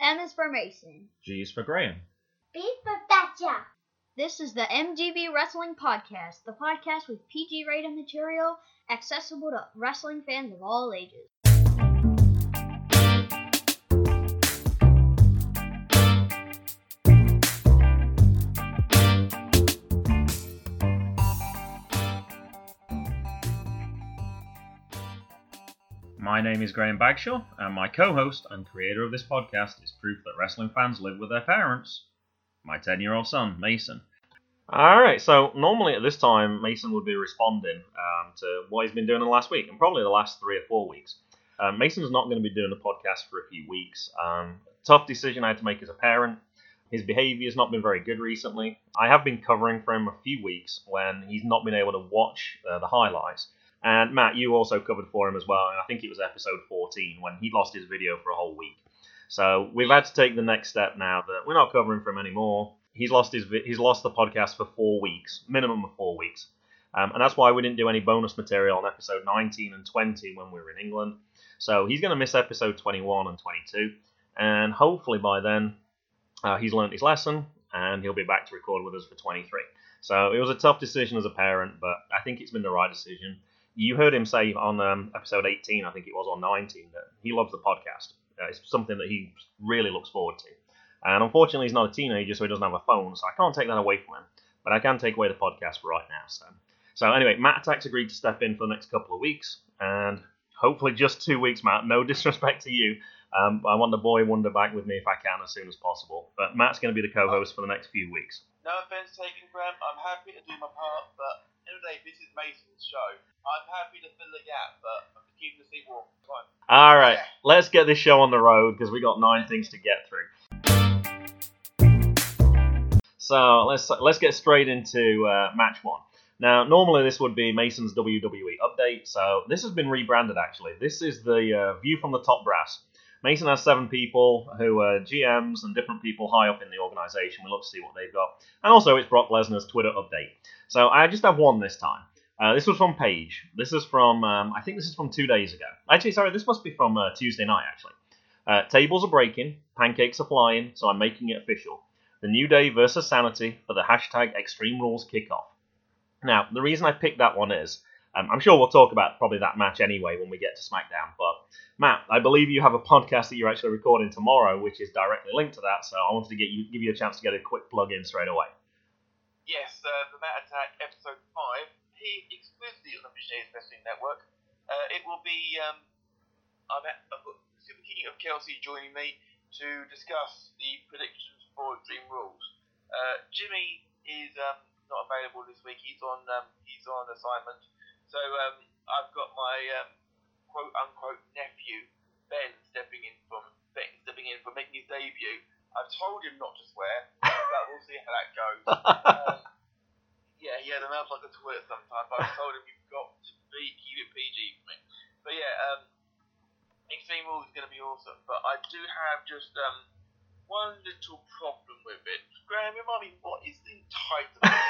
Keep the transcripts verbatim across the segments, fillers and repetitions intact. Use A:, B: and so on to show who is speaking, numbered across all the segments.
A: M is for Mason.
B: G is for Graham.
C: B for Betcha.
A: This is the M G B Wrestling Podcast, the podcast with P G-rated material accessible to wrestling fans of all ages.
B: My name is Graham Bagshaw, and my co-host and creator of this podcast is proof that wrestling fans live with their parents. My ten-year-old son, Mason. Alright, so normally at this time, Mason would be responding um, to what he's been doing in the last week, and probably the last three or four weeks. Um, Mason's not going to be doing the podcast for a few weeks. Um, tough decision I had to make as a parent. His behaviour has not been very good recently. I have been covering for him a few weeks when he's not been able to watch uh, the highlights. And Matt, you also covered for him as well, and I think it was episode fourteen when he lost his video for a whole week. So we've had to take the next step now that we're not covering for him anymore. He's lost his vi- he's lost the podcast for four weeks, minimum of four weeks, um, and that's why we didn't do any bonus material on episode nineteen and twenty when we were in England. So he's going to miss episode twenty-one and twenty-two, and hopefully by then uh, he's learnt his lesson and he'll be back to record with us for twenty-three. So it was a tough decision as a parent, but I think it's been the right decision. You heard him say on um, episode eighteen, I think it was, or nineteen, that he loves the podcast. Uh, it's something that he really looks forward to. And unfortunately, he's not a teenager, so he doesn't have a phone, so I can't take that away from him. But I can take away the podcast for right now. So, so anyway, Matt Attack's agreed to step in for the next couple of weeks, and hopefully just two weeks, Matt. No disrespect to you. Um, I want the boy wonder back with me if I can as soon as possible. But Matt's going to be the co-host for the next few weeks.
D: No offence taken, Graham. I'm happy to do my part, but anyway, this is Mason's show. I'm happy to fill the gap, but I'm just keeping the seat warm. Fine.
B: All right,
D: Yeah.
B: let's get this show on the road because we got nine things to get through. So let's let's get straight into uh, match one. Now, normally this would be Mason's W W E update, so this has been rebranded actually. This is the uh, view from the top brass. Mason has seven people who are G Ms and different people high up in the organisation. We'll love to see what they've got. And also it's Brock Lesnar's Twitter update. So I just have one this time. Uh, this was from Paige. This is from, um, I think this is from two days ago. Actually, sorry, this must be from uh, Tuesday night, actually. Uh, tables are breaking, pancakes are flying, so I'm making it official. The New Day versus Sanity for the hashtag Extreme Rules kickoff. Now, the reason I picked that one is, um, I'm sure we'll talk about probably that match anyway when we get to SmackDown, but Matt, I believe you have a podcast that you're actually recording tomorrow, which is directly linked to that, so I wanted to get you, give you a chance to get a quick plug in straight away.
D: Yes, uh, the Matt Attack episode five, here exclusively on the Vicious Wrestling Network. Uh, it will be, um, I've, had, I've got Super King of Kelsey joining me to discuss the predictions for Extreme Rules. Uh, Jimmy is um, not available this week. He's on um, he's on assignment. So um, I've got my um, quote unquote nephew Ben stepping in from Ben stepping in for making his debut. I've told him not to swear, but we'll see how that goes. Um, yeah, he had a mouth like a twit sometimes, but I told him you've got to be keep it P G for me. But yeah, um, Extreme Rules is going to be awesome. But I do have just um, one little problem with it. Graham, remind me, what is the title of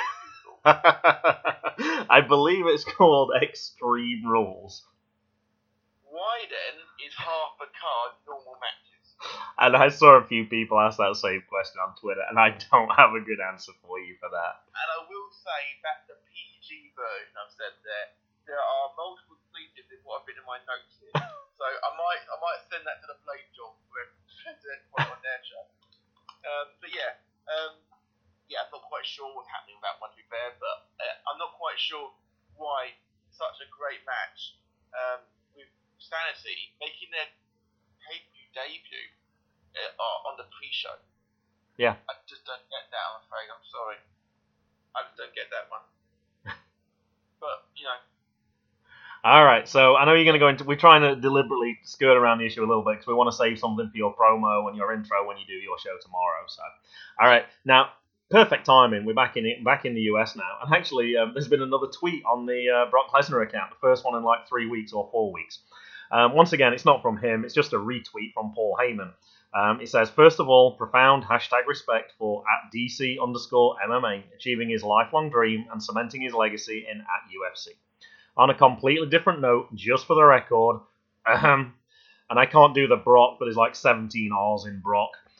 D: it?
B: I believe it's called Extreme Rules.
D: Why then is half a card normal matches?
B: And I saw a few people ask that same question on Twitter, and I don't have a good answer for you for that.
D: And I will say, back to P G version, I've said there, there are multiple tweets in what I've written in my notes here. So I might I might send that to the Blade Job for everyone on their show. Um, but yeah, um, yeah, I'm not quite sure what's happening with that one, to be fair, but uh, I'm not quite sure why such a great match um, with Sanity making their pay-per-view debut uh, on the pre-show.
B: Yeah.
D: I just don't get that, I'm afraid. I'm sorry. I just don't get that one. But, you know.
B: All right, so I know you're going to go into... We're trying to deliberately skirt around the issue a little bit because we want to save something for your promo and your intro when you do your show tomorrow. So, all right, now, perfect timing. We're back in back in the U S now. And actually, um, there's been another tweet on the uh, Brock Lesnar account, the first one in like three weeks or four weeks. Um, once again, it's not from him. It's just a retweet from Paul Heyman. Um, it says, first of all, profound hashtag respect for at D C underscore M M A, achieving his lifelong dream and cementing his legacy in at U F C. On a completely different note, just for the record, um, and I can't do the Brock, but there's like seventeen R's in Brock.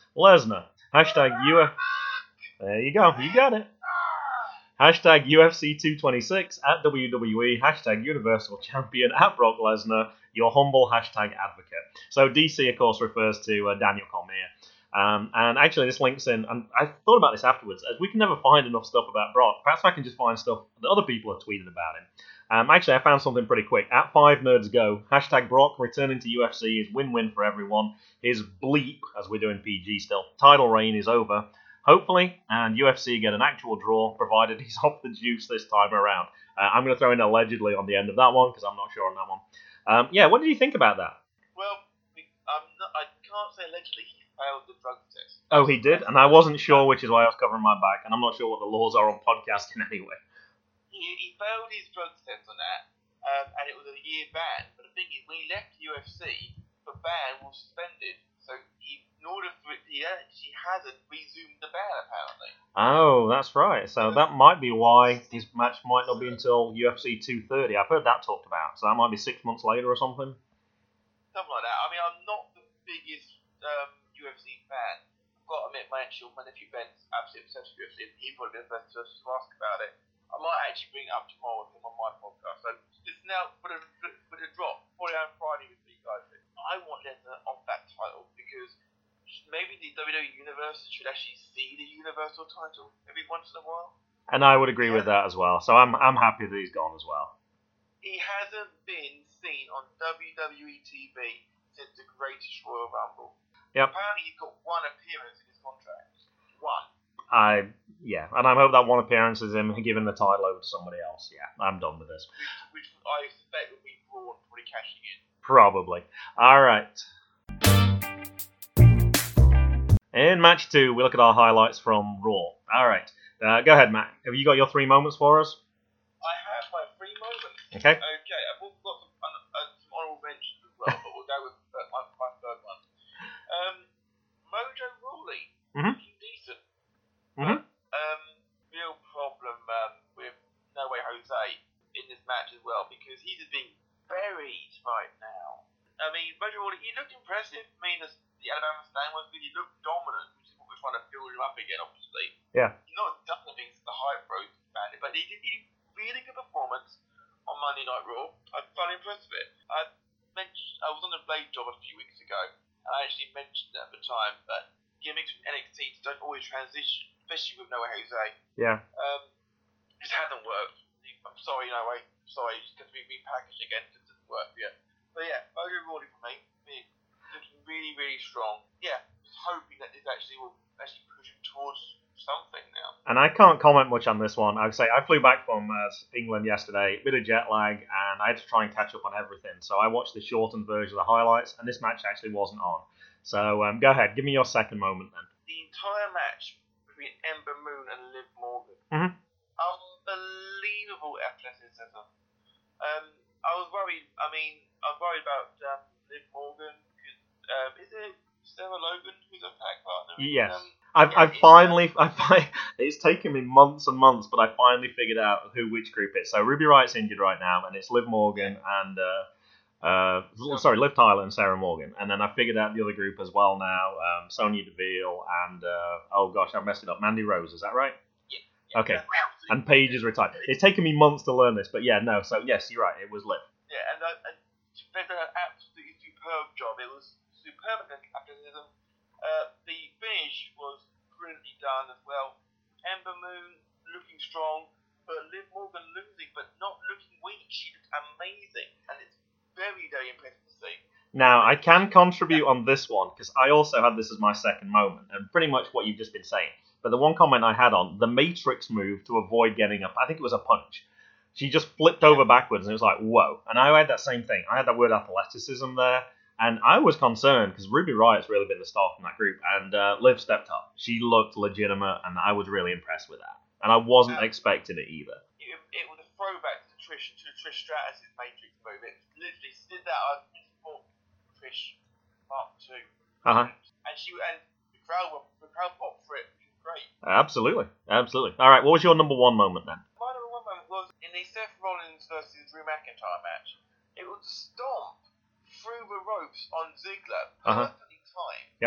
B: Lesnar. Hashtag U F... There you go. You got it. Hashtag U F C two twenty-six at W W E. Hashtag Universal Champion at Brock Lesnar. Your humble hashtag advocate. So D C, of course, refers to uh, Daniel Cormier. Um, and actually, this links in, and I thought about this afterwards, as we can never find enough stuff about Brock. Perhaps I can just find stuff that other people have tweeted about him. Um, actually, I found something pretty quick. At five nerds go, hashtag Brock returning to U F C is win-win for everyone. His bleep, as we're doing P G still, title reign is over. Hopefully, and U F C get an actual draw, provided he's off the juice this time around. Uh, I'm going to throw in allegedly on the end of that one, because I'm not sure on that one. Um, yeah, what did you think about that?
D: Well, I'm not, I can't say allegedly he failed the drug test.
B: Oh, he did? And I wasn't sure, which is why I was covering my back, and I'm not sure what the laws are on podcasting anyway.
D: He, he failed his drug test on that, um, and it was a year ban. But the thing is, when he left U F C, the ban was suspended. So he, in order for it, he actually hasn't resumed the ban, apparently.
B: Oh, that's right. So that might be why his match might not be until U F C two thirty. I've heard that talked about. So that might be six months later or something.
D: Something like that. I mean, I'm not the biggest um, U F C fan. I've got to admit, my actual, my nephew Ben's absolutely obsessed with U F C. He'd probably be the best person to ask about it. I might actually bring it up tomorrow with him on my podcast. So this now put a put a drop. Probably on Friday with you guys. I want Lesnar on that title because maybe the W W E Universe should actually see the Universal title every once in a while.
B: And I would agree with that as well. So I'm I'm happy that he's gone as well.
D: He hasn't been seen on W W E T V since the Greatest Royal Rumble.
B: Yep.
D: Apparently he's got one appearance in his contract. One.
B: I yeah, and I hope that one appearance is him giving the title over to somebody else. Yeah, I'm done with this.
D: Which, which I expect will be Braun probably cashing in.
B: Probably. All right. In match two, we look at our highlights from Raw. All right. Uh, go ahead, Matt. Have you got your three moments for us?
D: I have my three moments.
B: Okay.
D: Okay. I've also got some, uh, some honorable mentions as well, but we'll go with uh, my, my third one. Um, Mojo Rawley.
B: Mm-hmm.
D: Looking decent.
B: Mm-hmm.
D: Um, real problem um, with No Way Jose in this match as well because he's being buried right now. I mean, Mojo Rawley, he looked impressive. I mean, the, the Alabama stand was good. He looked dominant, which is what we're trying to build him up again, obviously.
B: Yeah.
D: He's not done anything since the hype road bandit, but he did a really good performance on Monday Night Raw. I'm thoroughly impressed with it. I mentioned I was on the Blade job a few weeks ago, and I actually mentioned at the time that gimmicks from N X T don't always transition, especially with No Way Jose.
B: Yeah.
D: Um, it just hasn't worked. I'm sorry, No Way. Sorry, it's going to be repackaged again. It doesn't work yet. But yeah, Mojo Rawley for me, me looking really, really strong. Yeah, just hoping that this actually will actually push him towards something now.
B: And I can't comment much on this one. I'd say I flew back from uh, England yesterday, a bit of jet lag, and I had to try and catch up on everything. So I watched the shortened version of the highlights, and this match actually wasn't on. So um, go ahead, give me your second moment then.
D: The entire match between Ember Moon and Liv Morgan.
B: Mm-hmm.
D: Unbelievable athleticism. Um, I was worried. I mean, I was worried about um, Liv Morgan. Um, is it Sarah Logan who's a tag partner?
B: Yes.
D: Um,
B: I've,
D: yeah,
B: I've finally, I fi- it's taken me months and months, but I finally figured out who which group it's. So Ruby Riot's injured right now, and it's Liv Morgan and, uh, uh, sorry, Liv Tyler and Sarah Morgan. And then I figured out the other group as well now, um, Sonya Deville and, uh, oh gosh, I messed it up, Mandy Rose, is that right?
D: Yeah. yeah
B: Okay.
D: yeah.
B: And Paige is retired. It's taken me months to learn this, but yeah, no, so yes, you're right, it was Liv.
D: Yeah, and, uh, and they've done an absolutely superb job. It was superb athleticism. Uh, the finish was brilliantly done as well. Ember Moon looking strong, but Liv Morgan losing, but not looking weak. She looked amazing, and it's very, very impressive to see.
B: Now, I can contribute on this one, because I also had this as my second moment, and pretty much what you've just been saying. But the one comment I had on, the Matrix move to avoid getting up, I think it was a punch. She just flipped over backwards, and it was like, whoa. And I had that same thing. I had that word athleticism there, and I was concerned, because Ruby Riot's really been the star from that group, and uh, Liv stepped up. She looked legitimate, and I was really impressed with that. And I wasn't um, expecting it either.
D: It, it was a throwback to Trish, to Trish Stratus' Matrix move. It literally did that. I thought Trish Mark two.
B: Uh-huh.
D: And she and the crowd, the crowd popped for it. Great.
B: Absolutely, absolutely. All right, what was your number one moment then?
D: My number one moment was in the Seth Rollins versus Drew McIntyre match. It was a stomp through the ropes on Ziggler, perfectly uh-huh. timed.
B: Yep.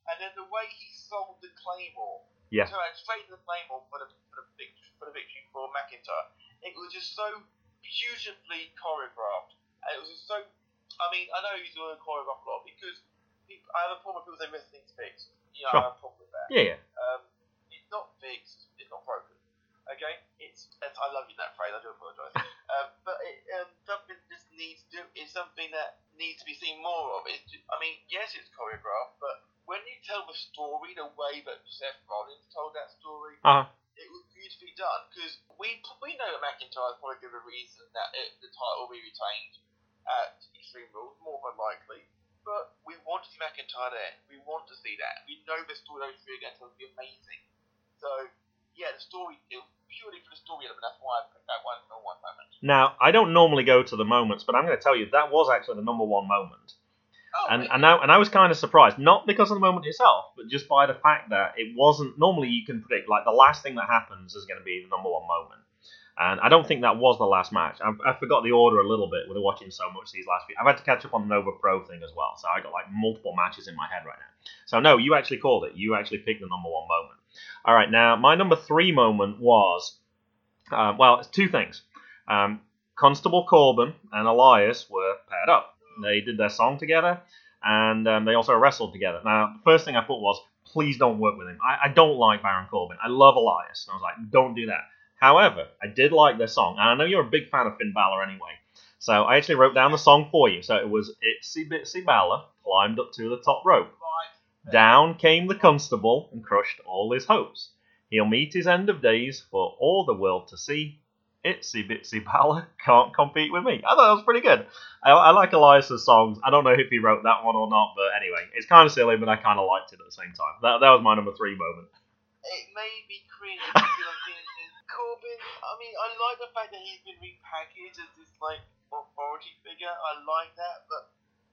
D: and then the way he sold the Claymore,
B: Yeah.
D: so I traded the Claymore for the for the victory for the victory for McIntyre. It was just so beautifully choreographed, and it was just so. I mean, I know he's doing choreographed a lot because people, I have a problem with people saying wrestling's fixed. You know,
B: Sure.
D: I have a problem with that.
B: Yeah, yeah.
D: Um, it's not fixed. It's not broken. Okay, it's, it's I love you that phrase. I do apologise. um, but it, um, something just needs to is something that needs to be seen more of. It's just, I mean, yes, it's choreographed, but when you tell the story the way that Seth Rollins told that story,
B: Uh-huh.
D: it was beautifully done. Because we we know that McIntyre is probably the reason that it, the title will be retained at Extreme Rules, more than likely. But we want to see McIntyre there. We want to see that. We know the story those three against will be amazing. So. Yeah, the story, it was purely for the story element, that's why I picked that one for one moment.
B: Now, I don't normally go to the moments, but I'm going to tell you, that was actually the number one moment.
D: Oh,
B: And
D: really?
B: and I, and I was kind of surprised, not because of the moment itself, but just by the fact that it wasn't, normally you can predict, like, the last thing that happens is going to be the number one moment. And I don't think that was the last match. I, I forgot the order a little bit with watching so much these last few. I've had to catch up on the Nova Pro thing as well, so I got, like, multiple matches in my head right now. So, no, you actually called it. You actually picked the number one moment. All right, now, my number three moment was, uh, well, it's two things. Um, Constable Corbin and Elias were paired up. They did their song together, and um, they also wrestled together. Now, the first thing I put was, please don't work with him. I, I don't like Baron Corbin. I love Elias. And I was like, don't do that. However, I did like their song, and I know you're a big fan of Finn Balor anyway. So I actually wrote down the song for you. So it was Itsy Bitsy Balor climbed up to the top rope. Down came the constable and crushed all his hopes. He'll meet his end of days for all the world to see. Itsy Bitsy Balor can't compete with me. I thought that was pretty good. I, I like Elias's songs. I don't know if he wrote that one or not, but anyway, it's kind of silly, but I kind of liked it at the same time. That that was my number three moment.
D: It made me cringe because I'm thinking, Corbin, I mean, I like the fact that he's been repackaged as this, like, authority figure. I like that, but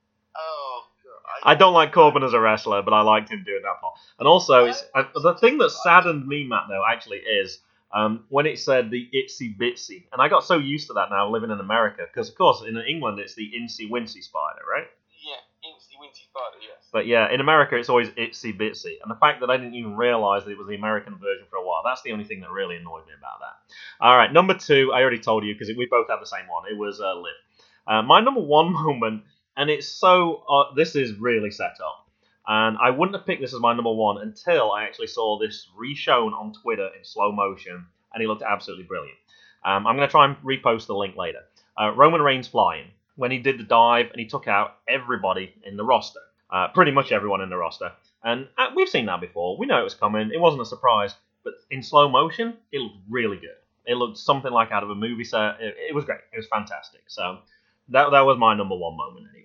D: oh, God.
B: I don't like Corbin as a wrestler, but I liked him doing that part. And also, it's, uh, the thing that saddened me, Matt, though, actually is um, when it said the itsy bitsy. And I got so used to that now living in America, because, of course, in England, it's the insy wincy spider, right?
D: Yeah, insy wincy spider, yes.
B: But yeah, in America, it's always itsy bitsy. And the fact that I didn't even realise that it was the American version for a while, that's the only thing that really annoyed me about that. All right, number two, I already told you, because we both had the same one. It was uh, Liv. Uh, my number one moment... And it's so, uh, this is really set up. And I wouldn't have picked this as my number one until I actually saw this re-shown on Twitter in slow motion. And he looked absolutely brilliant. Um, I'm going to try and repost the link later. Uh, Roman Reigns flying. When he did the dive and he took out everybody in the roster. Uh, pretty much everyone in the roster. And uh, we've seen that before. We know it was coming. It wasn't a surprise. But in slow motion, it looked really good. It looked something like out of a movie set. It, it was great. It was fantastic. So that, that was my number one moment anyway.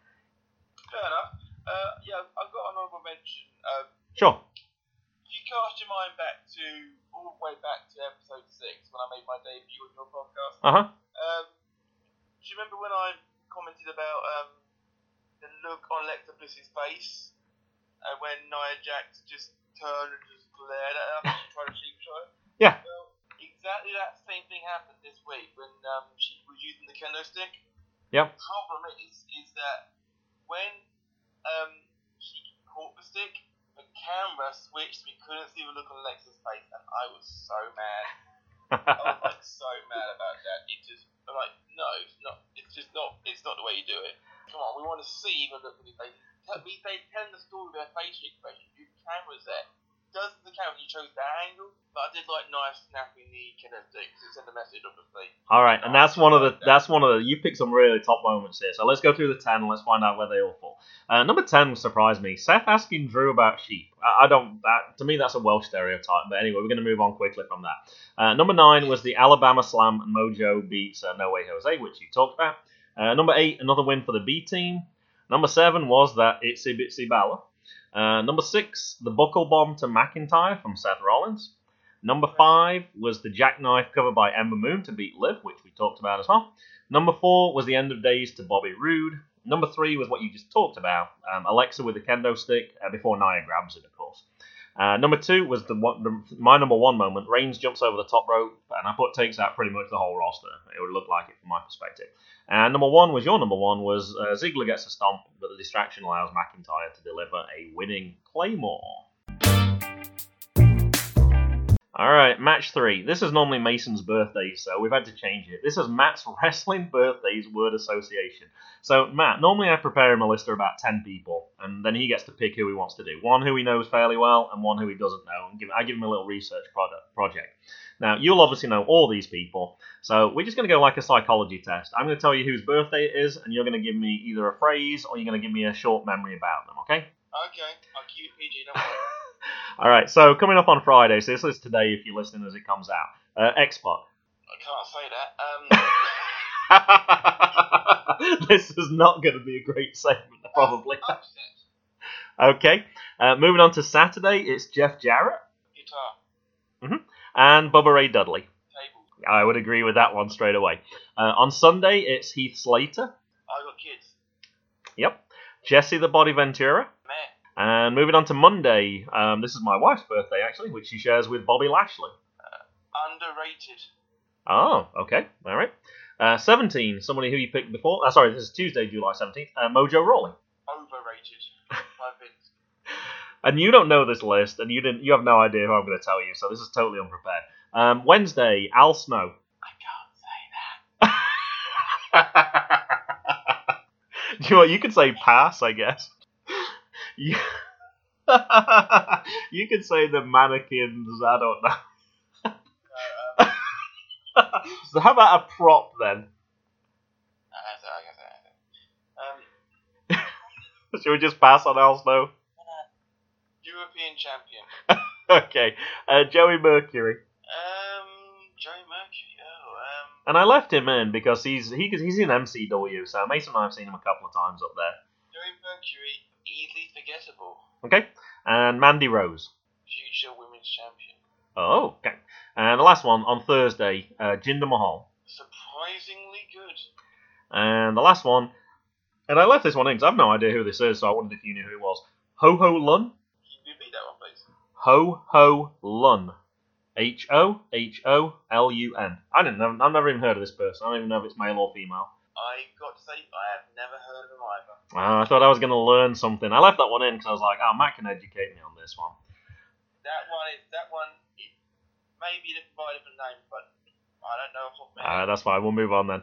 D: Fair enough. Uh, yeah, I've got an honourable mention. Um,
B: Sure.
D: If you cast your mind back to all the way back to episode six when I made my debut on your podcast.
B: Uh huh.
D: Um, do you remember when I commented about um, the look on Alexa Bliss's face, and when Nia Jax just turned and just glared at her and she tried to cheap shot?
B: Yeah.
D: Well, exactly that same thing happened this week when um, she was using the kendo stick.
B: Yep.
D: The problem is, is that when um, she caught the stick, the camera switched, we couldn't see the look on Alexa's face, and I was so mad. I was like so mad about that. It just, I'm like, no, it's not. It's just not. It's not the way you do it. Come on, we want to see the look on your face. We they telling the story with their facial expression. Your camera's there. Does the camera? You chose that angle, but I did like nice snapping the kendo stick to send a message, obviously.
B: All right, and that's one of the that's one of the you picked some really top moments here. So let's go through the ten and let's find out where they all fall. Uh, number ten surprised me. Seth asking Drew about sheep. I, I don't that to me that's a Welsh stereotype. But anyway, we're going to move on quickly from that. Uh, number nine was the Alabama Slam and Mojo beats uh, No Way Jose, which you talked about. Uh, number eight, another win for the B team. Number seven was that Itsy Bitsy Balor. Uh, number six, the buckle bomb to McIntyre from Seth Rollins. Number five was the jackknife cover by Ember Moon to beat Liv, which we talked about as well. Number four was the end of days to Bobby Roode. Number three was what you just talked about, um, Alexa with the kendo stick uh, before Nia grabs it, of course. Uh, number two was the, one, the my number one moment. Reigns jumps over the top rope, and I put takes out pretty much the whole roster. It would look like it from my perspective. And number one was your number one was uh, Ziggler gets a stomp, but the distraction allows McIntyre to deliver a winning Claymore. All right, match three. This is normally Mason's birthday, so we've had to change it. This is Matt's Wrestling Birthdays Word Association. So, Matt, normally I prepare him a list of about ten people, and then he gets to pick who he wants to do. One who he knows fairly well, and one who he doesn't know. And give, I give him a little research product, project. Now, you'll obviously know all these people, so we're just going to go like a psychology test. I'm going to tell you whose birthday it is, and you're going to give me either a phrase, or you're going to give me a short memory about them, okay?
D: Okay, I'll keep it P G, don't worry.
B: All right, so coming up on Friday, so this is today if you're listening as it comes out. Uh, X-Pac.
D: I can't say that. Um,
B: This is not going to be a great segment, probably.
D: Upset.
B: Okay, uh, moving on to Saturday, it's Jeff Jarrett.
D: Guitar.
B: Mm-hmm. And Bubba Ray Dudley.
D: Table.
B: I would agree with that one straight away. Uh, on Sunday, it's Heath Slater.
D: I got kids.
B: Yep. Jesse the Body Ventura.
D: Meh.
B: And moving on to Monday, um, this is my wife's birthday, actually, which she shares with Bobby Lashley.
D: Underrated.
B: Oh, okay. All right. Uh, seventeen, somebody who you picked before. Uh, sorry, this is Tuesday, July seventeenth. Uh, Mojo Rawley.
D: Overrated. Five bits.
B: And you don't know this list, and you didn't. You have no idea who I'm going to tell you, so this is totally unprepared. Um, Wednesday, Al Snow.
D: I can't say that.
B: Do you know what? You could say pass, I guess. You, you could say the mannequins. I don't know.
D: No, um,
B: So how about a prop then?
D: I can say, I can say, I can say. Um,
B: Should we just pass on Al Snow?
D: European champion.
B: Okay. Uh, Joey Mercury.
D: Um, Joey Mercury. Oh, um,
B: And I left him in because he's he, he's in M C W, so Mason and I have seen him a couple of times up there.
D: Joey Mercury, easily forgettable.
B: Okay. And Mandy Rose.
D: Future women's champion.
B: Oh, okay. And the last one on Thursday, uh, Jinder Mahal.
D: Surprisingly good.
B: And the last one, and I left this one in because I have no idea who this is, so I wondered if you knew who it was. Ho Ho Lun.
D: Can you repeat that one, please?
B: Ho Ho Lun. H O H O L U N. I didn't know, I've never even heard of this person. I don't even know if it's male or female.
D: I got to say, I have never heard of him either.
B: Uh, I thought I was going to learn something. I left that one in because I was like, oh, Matt can educate me on this one.
D: That one is, that one, it may be by a different name, but I don't know off the top of my
B: Uh,
D: head.
B: that's fine. We'll move on then.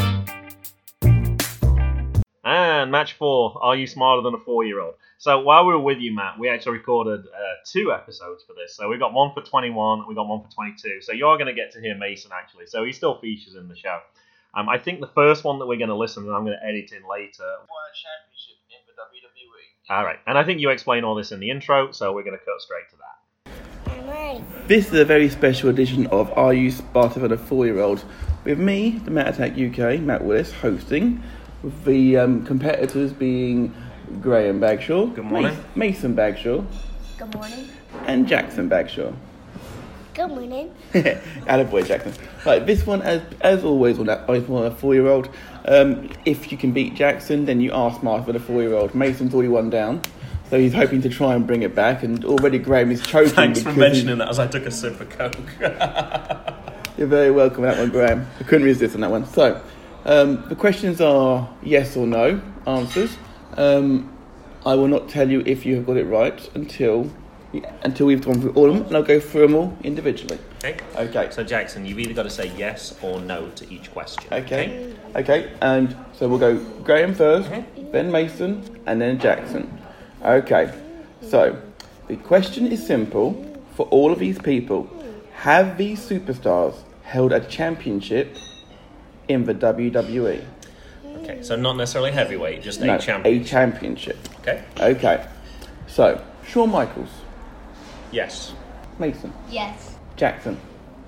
B: And match four, Are You Smarter Than a Four-Year-Old? So while we were with you, Matt, we actually recorded uh, two episodes for this. So we got one for twenty-one, and we got one for twenty-two. So you're going to get to hear Mason, actually. So he still features in the show. Um, I think the first one that we're going to listen to, I'm going to edit in later.
D: World Championship in the W W E.
B: All right. And I think you explain all this in the intro, so we're going to cut straight to that.
C: I'm ready.
E: This is a very special edition of Are You Smarter Than a Four-Year-Old? With me, the Matt Attack U K, Matt Willis, hosting, with the um, competitors being Graham Bagshaw,
B: Good morning.
E: Mas- Mason Bagshaw,
C: Good morning.
E: and Jackson Bagshaw.
C: Good morning.
E: Attaboy, Jackson. Right, this one, as as always, on that on a four-year-old, um, if you can beat Jackson, then you are smarter than a four-year-old. Mason's already one down, so he's hoping to try and bring it back, and already Graham is choking.
F: Thanks for
E: because
F: mentioning
E: he-
F: that as I took a sip of Coke.
E: You're very welcome on that one, Graham. I couldn't resist on that one. So, um, the questions are yes or no answers. Um, I will not tell you if you have got it right until until we've gone through all of them, and I'll go through them all individually.
F: Okay.
E: Okay.
F: So Jackson, you've either got to say yes or no to each question.
E: Okay. Okay. And so we'll go Graham first, then Mason, and then Jackson. Okay. So, the question is simple for all of these people. Have these superstars held a championship in the W W E?
F: Okay. So not necessarily heavyweight, just
E: No,
F: a champion.
E: a championship.
F: Okay.
E: Okay. So, Shawn Michaels,
F: Yes.
E: Mason,
A: Yes.
E: Jackson.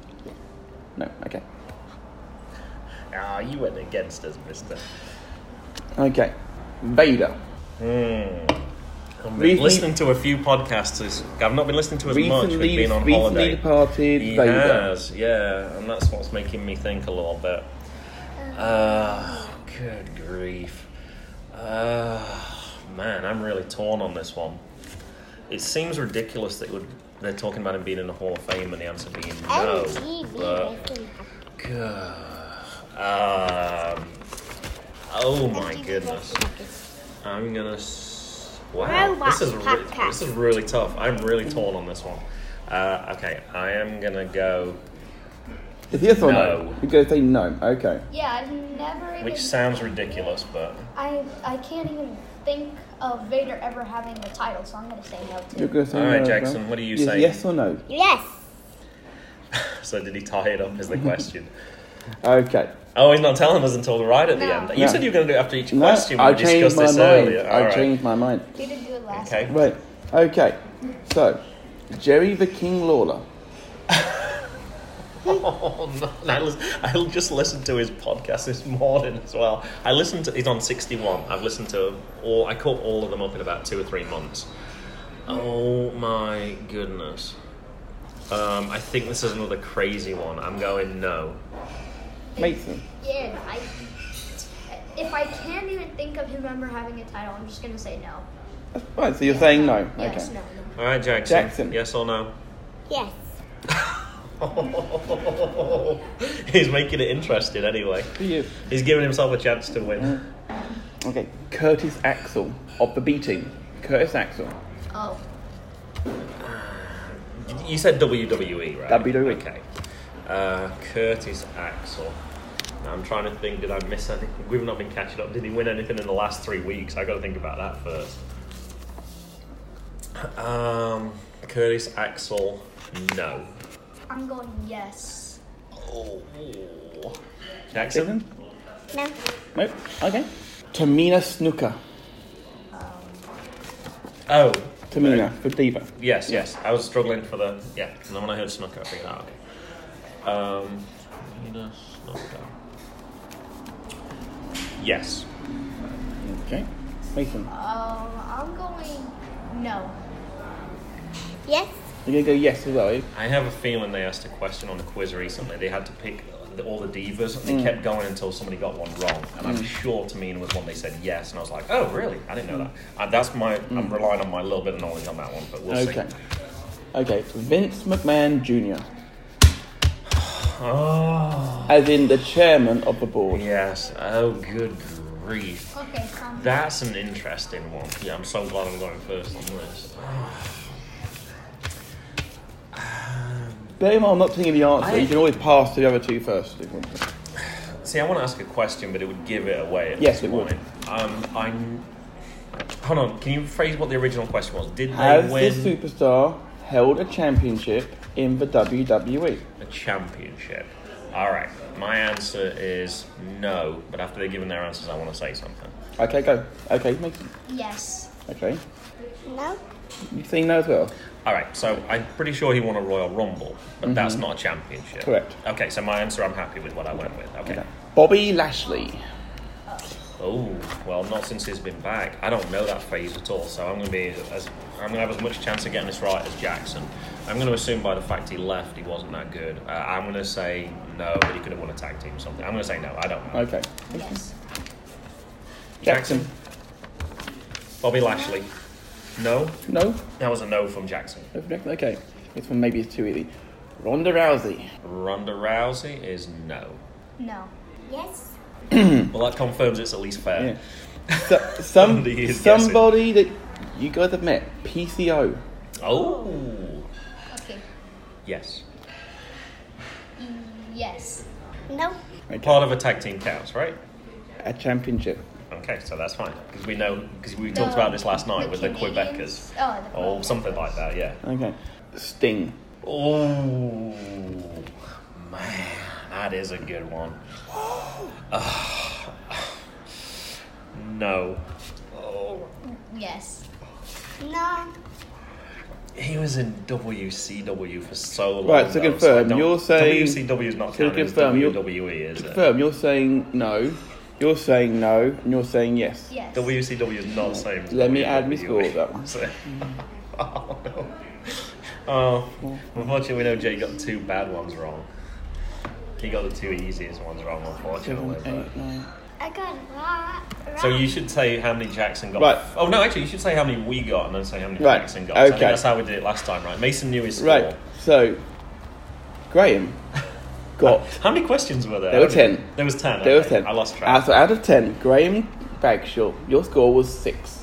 E: No, okay.
F: Ah, you went against us, mister.
E: Okay. Vader.
F: Hmm. I've been
E: Recently-
F: listening to a few podcasts. I've not been listening to as much. We've
E: Recently,
F: been on
E: recently
F: holiday.
E: departed
F: He
E: Vader.
F: has, yeah, and that's what's making me think a little bit. Uh, good grief. Uh, man, I'm really torn on this one. It seems ridiculous that it would, they're talking about him being in the Hall of Fame and the answer being no.
C: M T V
F: But,
C: Wrestling.
F: God. Um, oh my
C: M T V
F: goodness.
C: Wrestling.
F: I'm gonna. S- wow,
C: Robot
F: this is re-
C: podcast.
F: this is really tough. I'm really torn on this one. Uh, okay, I am gonna go.
E: Is yes or no?
F: No.
E: You're going to say no. Okay.
A: Yeah, I've never even.
F: Which sounds ridiculous, but
A: I I can't even think of Vader ever having the title, so I'm gonna say no
E: You're
A: too.
E: going to say
F: All right,
E: no.
F: Jackson,
E: as well?
F: what do you
E: Yes,
F: say?
E: Yes or no?
C: Yes.
F: so did he tie it up? Is the question.
E: Okay.
F: Oh, he's not telling us until right at the
A: No.
F: end. You
E: No.
F: said you were going to do it after each
E: No,
F: question.
E: I
F: We
E: changed
F: discussed
E: my
F: this
E: mind.
F: earlier.
E: I
F: All right.
E: changed my mind.
A: He didn't do it last.
F: Okay.
E: Right. Okay. So, Jerry the King Lawler.
F: Oh no! I, lis- I just listened to his podcast this morning as well. I listened to. He's on sixty-one. I've listened to all. I caught all of them up in about two or three months. Oh my goodness! Um, I think this is another crazy one. I'm going no.
E: Mason.
A: Yeah, I. If I can't even think of him ever having a title, I'm just gonna say no.
E: Right, so you're saying no.
A: Yes,
E: Okay.
A: no, no.
F: All right, Jackson.
E: Jackson.
F: Yes or no?
C: Yes.
F: He's making it interesting anyway.
E: He is.
F: He's giving himself a chance to win.
E: Okay. Curtis Axel of the B Team. Curtis Axel.
A: Oh,
F: You said W W E, right?
E: W W E.
F: Okay. Uh, Curtis Axel. Now, I'm trying to think, did I miss anything? We've not been catching up. Did he win anything in the last three weeks? I got to think about that first. Um, Curtis Axel, no.
A: I'm going yes.
F: Oh. Jackson?
E: Jason?
C: No.
E: Nope. Okay. Tamina Snooker.
F: Oh.
E: Tamina for Diva.
F: Yes, yes. I was struggling for the yeah. And then when I heard snooker, I figured out. Okay. Um, Nina snooker. Yes.
E: Okay. Mason.
A: Um, I'm going no.
C: Yes.
E: You're going to go yes as well, are you?
F: I have a feeling they asked a question on the quiz recently. They had to pick the, all the divas, and they
E: Mm.
F: kept going until somebody got one wrong. And I'm sure Tamina was one they said yes, and I was like, oh really? I didn't know that. And that's my. I'm relying on my little bit of knowledge on that one, but we'll
E: Okay.
F: see.
E: Okay. Vince McMahon Junior
F: Oh.
E: As in the chairman of the board.
F: Yes. Oh, good grief.
A: Okay, um,
F: That's an interesting one. Yeah, I'm so glad I'm going first on this.
E: Bear in mind, I'm not telling you the answer.
F: I-
E: You can always pass to the other two first. If you want.
F: See, I want to ask a question, but it would give it away at
E: Yes,
F: this
E: it would.
F: point. Um, I'm. Hold on. Can you phrase what the original question was? Did
E: Has
F: they win
E: the superstar held a championship in the W W E?
F: a championship? All right. My answer is no. But after they've given their answers, I want to say something.
E: Okay, go. Okay, Mason.
A: yes.
E: Okay.
C: No.
E: You say no as well?
F: All right. So I'm pretty sure he won a Royal Rumble, but that's not a championship.
E: Correct.
F: Okay. So my answer, I'm happy with what I went with. Okay.
E: Okay. Bobby Lashley.
F: Oh, well, not since he's been back. I don't know that phase at all, so I'm going to be as I'm going to have as much chance of getting this right as Jackson. I'm going to assume by the fact he left, he wasn't that good. Uh, I'm going to say no, but he could have won a tag team or something. I'm going to say no. I don't know.
E: Okay.
A: Yes.
E: Jackson.
F: Bobby Lashley. No,
E: No?
F: that was a no from Jackson.
E: No for Jackson? Okay. This one maybe is too easy. Ronda Rousey.
F: Ronda Rousey is no.
A: No.
C: Yes.
F: Well, that confirms it's at least fair.
E: Yeah. So, some,
F: Somebody is guessing.
E: somebody that you guys have met. P C O.
F: Oh,
A: Okay.
F: yes.
A: Yes.
C: No.
E: Okay.
F: Part of a tag team counts, right?
E: A championship.
F: Okay, so that's fine because we know because we
A: The-
F: talked about this last night
A: the
F: with the
A: Canadians-
F: Quebecers
A: Oh, the
F: or
A: Quebecers.
F: something like that. Yeah.
E: Okay. Sting.
F: Oh man, that is a good one. Ah. no. Oh.
A: Yes.
C: No.
F: He was in W C W for so long.
E: Right, so
F: though,
E: confirm,
F: I don't-
E: you're saying-
F: W C W is not
E: so
F: counted as
E: confirm, you're-
F: W W E, is it?
E: Confirm, you're saying no. You're saying no. And you're saying yes.
A: Yes.
F: W C W is not the same. as
E: Let me
F: W W E.
E: add my score with that one.
F: So- oh no. Oh, unfortunately, we know Jay got two bad ones wrong. He got the two easiest ones wrong, unfortunately.
E: Seven,
F: but-
E: eight, nine.
C: I got a lot.
F: So you should say how many Jackson got.
E: Right.
F: Oh no, actually, you should say how many we got, and then say how many
E: Right.
F: Jackson got. So I think
E: Okay.
F: that's how we did it last time, right? Mason knew his score.
E: Right. So, Graham got.
F: How many questions were there?
E: There were ten.
F: There was ten.
E: There
F: okay.
E: were ten.
F: I lost track.
E: Out, so out of ten, Graham Bagshaw, your score was six.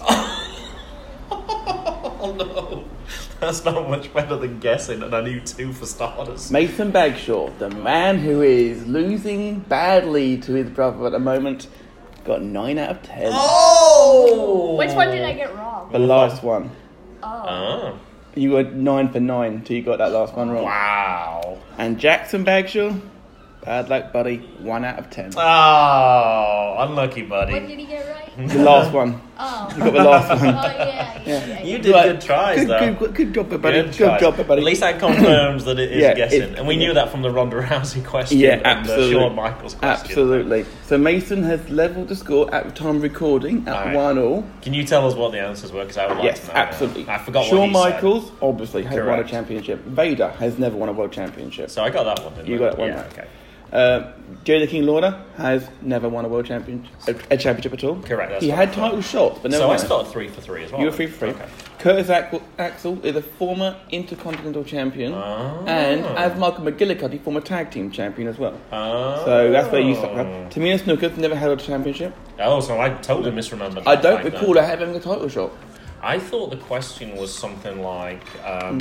F: Oh no, that's not much better than guessing, and I knew two for starters.
E: Mason Bagshaw, the man who is losing badly to his brother at the moment, got nine out of ten.
F: Oh!
A: Which one did I get wrong?
E: The last one.
A: Oh.
F: Oh.
E: You got nine for nine till you got that last one wrong.
F: Wow.
E: And Jackson Bagshaw, bad luck, buddy, one out of ten.
F: Oh, unlucky,
A: What
F: buddy.
A: did he get right?
E: The last one.
A: Oh.
E: You got the last
A: Oh,
E: one.
A: yeah, yeah,
E: Yeah.
A: yeah.
F: You did
E: Right.
F: good tries,
E: good,
F: though.
E: Good, good, good job, buddy.
F: Good,
E: Good,
F: tries.
E: job, buddy.
F: At least that confirms that it is
E: Yeah,
F: guessing.
E: it-
F: and we knew that from the Ronda Rousey question
E: Yeah,
F: and
E: absolutely.
F: the Shawn Michaels question.
E: Absolutely. So Mason has levelled the score at the time of recording at
F: All right.
E: one all.
F: Can you tell us what the answers were? Because I would like
E: Yes,
F: to know.
E: absolutely.
F: I forgot
E: Shawn
F: what he
E: Michaels obviously has won a
F: Correct.
E: championship. Vader has never won a world championship.
F: said. So I got that one, didn't
E: You
F: I?
E: got that one
F: Yeah,
E: right.
F: okay.
E: Uh, Jerry the King Lawler has never won a world championship, a, a championship at all.
F: Correct, that's
E: He
F: what
E: had
F: I thought.
E: title shots, but never
F: So I
E: won.
F: started three for three as well.
E: You were three for three.
F: Okay.
E: Curtis Axel, Axel is a former Intercontinental champion,
F: Oh.
E: and as Michael McGillicuddy, former tag team champion as well.
F: Oh.
E: So that's where you start. Tamina Snuka's never held a championship.
F: Oh, so I totally misremembered.
E: I
F: that
E: don't
F: fact
E: recall
F: then.
E: her having a title shot.
F: I thought the question was something like, um,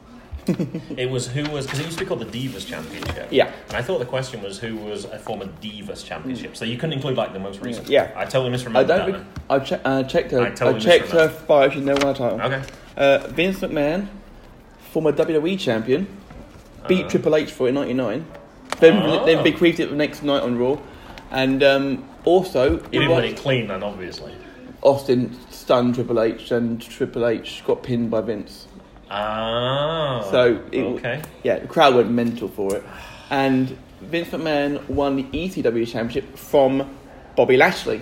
F: it was who was, because it used to be called the Divas Championship.
E: Yeah.
F: And I thought the question was who was a former Divas Championship. So you couldn't include like the most recent.
E: Yeah.
F: I totally misremembered
E: I don't.
F: that.
E: Rec- I che- uh, checked her.
F: I totally
E: checked her
F: misremembered.
E: five. She never won a title.
F: then. Okay.
E: Uh, Vince McMahon, former W W E champion, beat
F: Uh.
E: Triple H for it in ninety-nine. Then,
F: Oh.
E: then bequeathed it the next night on Raw. And um, also,
F: You didn't win it clean then, obviously.
E: Austin stunned Triple H, and Triple H got pinned by Vince.
F: Ah.
E: So, it,
F: okay.
E: yeah, the crowd went mental for it. And Vince McMahon won the E C W championship from Bobby Lashley,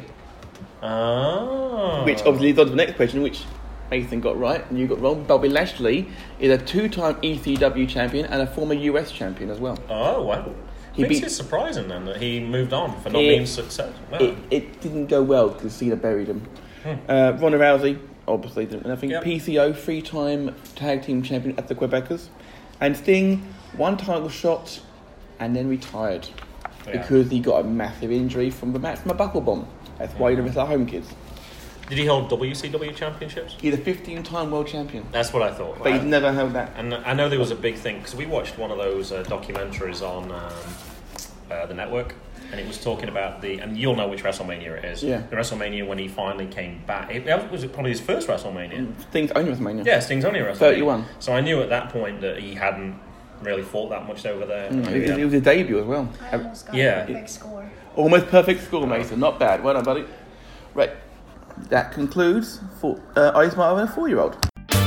F: Ah.
E: which obviously leads on to the next question, which Nathan got right and you got wrong. Bobby Lashley is a two-time E C W champion and a former U S champion as well.
F: Oh, wow.
E: He
F: Makes
E: beat-
F: it surprising then that he moved on for not
E: It-
F: being successful. Wow.
E: It, it didn't go well because Cena buried him. Uh, Ronda Rousey, obviously, didn't win anything.
F: Yep.
E: P C O, three-time tag team champion at the Quebecers. And Sting, one title shot and then retired
F: Yeah.
E: because he got a massive injury from the match from a buckle bomb. That's why he doesn't wrestle home kids.
F: Did he hold W C W championships?
E: He's a fifteen-time world champion,
F: That's what I thought.
E: but he's never held that.
F: And I know there was a big thing because we watched one of those uh, documentaries on um, uh, the network, and it was talking about the, and you'll know which WrestleMania it is.
E: Yeah.
F: The WrestleMania when he finally came back. It, that was probably his first WrestleMania.
E: Things only WrestleMania.
F: Yeah, Sting's only a WrestleMania.
E: thirty-one.
F: So I knew at that point that he hadn't really fought that much over there.
E: Mm,
F: Maybe,
E: it,
F: um,
E: it was his debut as well.
A: I almost got
F: Yeah.
A: a perfect score.
E: Almost perfect score, Mason. Not bad. Well done, buddy. Right. That concludes for uh, I Smart and a four-year-old.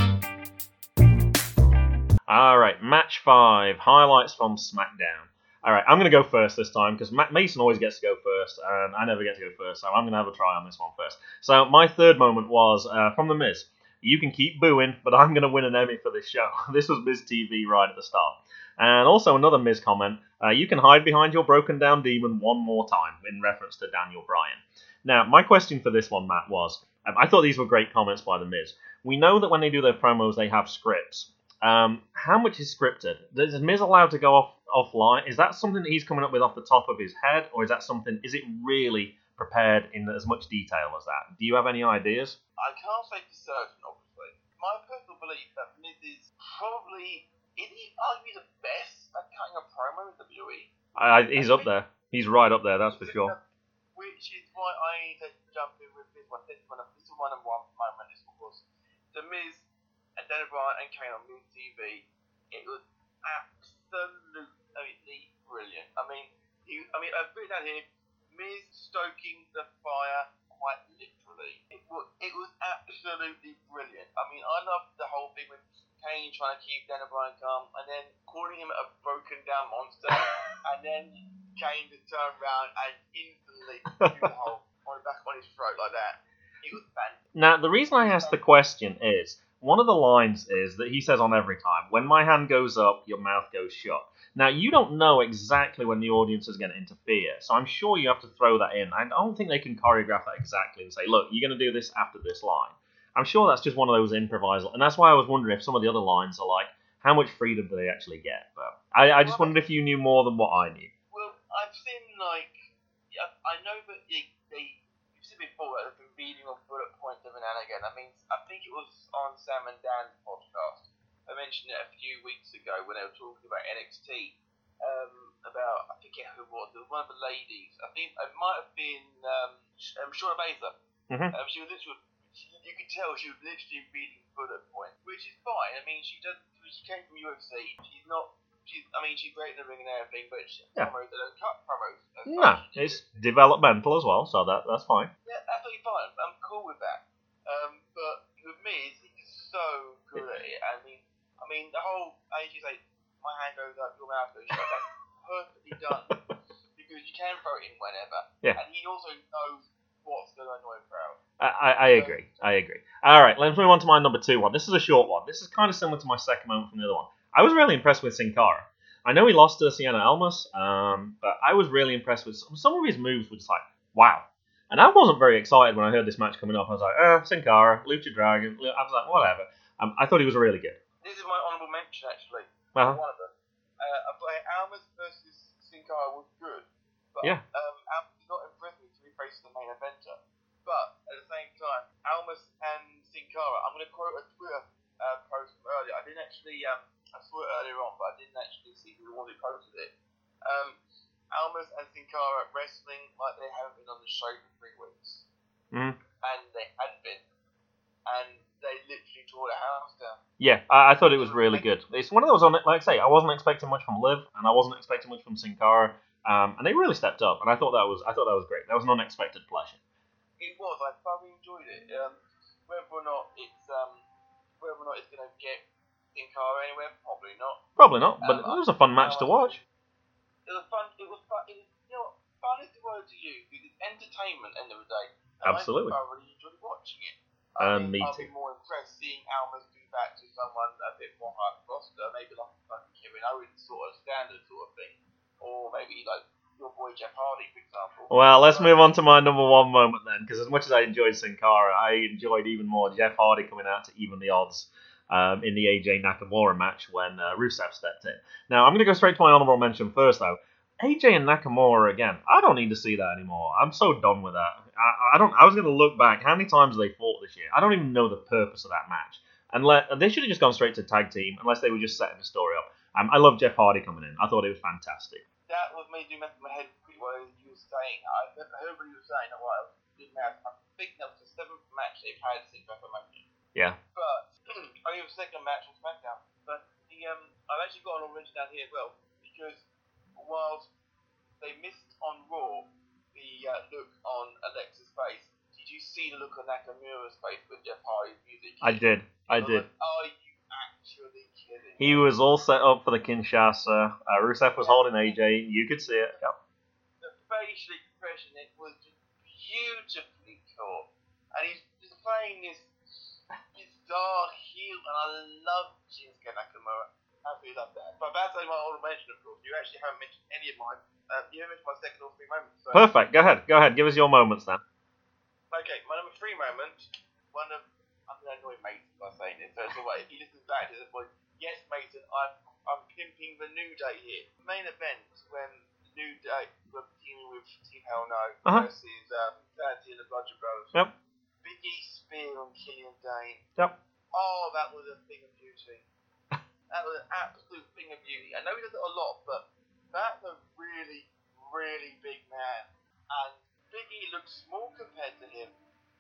B: All right, match five, highlights from SmackDown. All right, I'm going to go first this time because Mason always gets to go first, and I never get to go first, so I'm going to have a try on this one first. So my third moment was uh, from The Miz. You can keep booing, but I'm going to win an Emmy for this show. This was Miz T V right at the start. And also another Miz comment, uh, you can hide behind your broken down demon one more time, in reference to Daniel Bryan. Now, my question for this one, Matt, was, um, I thought these were great comments by The Miz. We know that when they do their promos, they have scripts. Um, how much is scripted? Is Miz allowed to go off offline? Is that something that he's coming up with off the top of his head, or is that something? Is it really prepared in as much detail as that? Do you have any ideas?
D: I can't say for certain, obviously. My personal belief that Miz is probably, is he arguably the best at cutting a promo in W W E?
B: I, he's up there. He's right up there, that's for sure.
D: Which is why I need to jump in with this one. This one, this is one of one moment. This one was The Miz and Daniel Bryan and Kane on Miz T V. It was absolutely brilliant. I mean, he, I mean, I've written down here, Miz stoking the fire quite literally. It was, it was absolutely brilliant. I mean, I loved the whole thing with Kane trying to keep Daniel Bryan calm, and then calling him a broken down monster, and then Kane to turn around and instantly shoot a hole on the back on his throat like that. It was fantastic.
B: Now, the reason I asked the question is, one of the lines is that he says on every time, when my hand goes up, your mouth goes shut. Now, you don't know exactly when the audience is going to interfere, so I'm sure you have to throw that in. I don't think they can choreograph that exactly and say, look, you're going to do this after this line. I'm sure that's just one of those improvised, and that's why I was wondering if some of the other lines are like, how much freedom do they actually get? But I, I just wondered if you knew more than what I knew.
D: Well, I've seen, like, I know that they, they you've seen before that they've been reading on bullet points every now and again. I mean, I think it was on Sam and Dan's podcast. I mentioned it a few weeks ago when they were talking about N X T. Um, about, I forget who it was, it was one of the ladies. I think it might have been um, um, Shawna Baszler.
B: Mm-hmm.
D: Um, she was literally, she, you could tell she was literally reading bullet points, which is fine. I mean, she does. She came from U F C. She's not. She's. I mean, she's great in the ring and everything, but she,
B: Yeah.
D: promos, they don't cut promos. as
B: No,
D: such.
B: it's developmental as well, so that that's fine.
D: Yeah, absolutely fine. I'm cool with that. Um, but with me, he's so good at it. I mean, I mean, the whole. I usually say, my hand goes up, your mouth goes shut. That's perfectly done because you can throw it in whenever.
B: Yeah.
D: And he also knows what's going to annoy the crowd.
B: I, I, I agree. I agree. All right, let's move on to my number two one. This is a short one. This is kind of similar to my second moment from the other one. I was really impressed with Sin Cara. I know he lost to Sienna Almas, um, but I was really impressed with some, some of his moves. Was like, wow. And I wasn't very excited when I heard this match coming up. I was like, oh, Sin Cara, Lucha Dragon. I was like, whatever. Um, I thought he was really good.
D: This is my honourable mention, actually.
B: Uh-huh.
D: One of them. Uh, I play Almas versus Sin Cara was good, but
B: Yeah.
D: um, Almas did not impress me to be faced the main eventer. But at the same time, Almas and Sin Cara, I'm going to quote a Twitter uh, post from earlier. I didn't actually, um, I saw it earlier on, but I didn't actually see who the one who posted it. Um, Almas and Sin Cara wrestling like they haven't been on the show for three weeks.
B: Mm.
D: And they hadn't been. And they literally tore the house down.
B: Yeah, I, I thought it was really good. It's one of those, like I say, I wasn't expecting much from Liv, and I wasn't expecting much from Sin Cara, um, and they really stepped up, and I thought that was, I thought that was great. That was an unexpected pleasure.
D: It was. I thoroughly enjoyed it. Um, whether or not it's um, whether or not it's going to get Sin Cara anywhere, probably not.
B: Probably not, but
D: Um,
B: it was a fun match to watch.
D: It was fun. It was fun. It was, you know, fun is the word to use because it's entertainment. End of the day. And
B: Absolutely.
D: I thoroughly enjoyed watching it.
B: Um,
D: I think
B: me
D: I'll
B: too.
D: be more impressed seeing Almas do that to someone a bit more high roster, maybe like like Kevin Owens sort of standard sort of thing, or maybe like your boy Jeff Hardy, for example.
B: Well, let's
D: But-
B: move on to my number one moment then, because as much as I enjoyed Sin Cara, I enjoyed even more Jeff Hardy coming out to even the odds um, in the A J Nakamura match when uh, Rusev stepped in. Now, I'm going to go straight to my honorable mention first, though. A J and Nakamura again. I don't need to see that anymore. I'm so done with that. I, I don't. I was going to look back. How many times have they fought this year? I don't even know the purpose of that match. Unless they should have just gone straight to tag team, unless they were just setting the story up. Um, I love Jeff Hardy coming in. I thought it was fantastic.
D: That was me doing math in my head pretty well as you were saying. I heard what you were saying a while. Did math. I think that was the seventh match they've had since WrestleMania.
B: Yeah.
D: But only the second match on SmackDown. But the um, I've actually got an orange down here as well because whilst they missed on Raw the uh, look on Alexa's face, did you see the look on Nakamura's face with Jeff Hardy's music?
B: I did. I
D: was
B: did.
D: like, are you actually kidding?
B: He was all set up for the Kinshasa. Uh, Rusev was holding A J. You could see it. Yep.
D: The facial expression, it was just beautifully caught. And he's just playing this bizarre heel, and I love Shinsuke Nakamura. Absolutely love that. But that's only my honorable mention, of course. You actually haven't mentioned any of mine. Um, you haven't mentioned my second or three moments. So.
B: Perfect. Go ahead. Go ahead. Give us your moments then.
D: Okay, my number three moment, one of, I'm going to annoy Mason by saying this, so it's alright. If he listens back to this point, yes, Mason, I'm I'm pimping the New Day here. Main event when New Day were teaming with Team Hell No
B: Uh-huh.
D: versus um, Sanity and the Bludgeon Brothers.
B: Yep.
D: Big E spear on Killian Dane.
B: Yep.
D: Oh, that was a thing of beauty. That was an absolute thing of beauty. I know he does it a lot, but that's a really, really big man. And Big E looks small compared to him.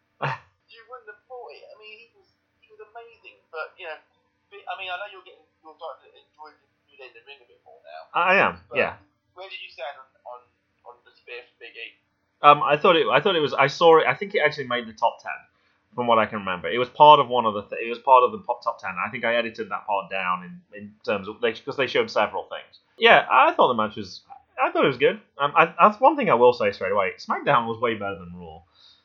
D: You wouldn't have thought it. I mean, he was he was amazing. But you know, I mean, I know you're getting you're starting to enjoy New Day in the ring a bit more now.
B: I am.
D: But
B: Yeah.
D: where did you stand on on, on the spear for Big E?
B: Um, I thought it. I thought it was. I saw it. I think it actually made the top ten, from what I can remember. It was part of one of the. Th- it was part of the pop top ten. I think I edited that part down in, in terms of because they, they showed several things. Yeah, I thought the match was. I thought it was good. Um, I, that's one thing I will say straight away. SmackDown was way better than Raw.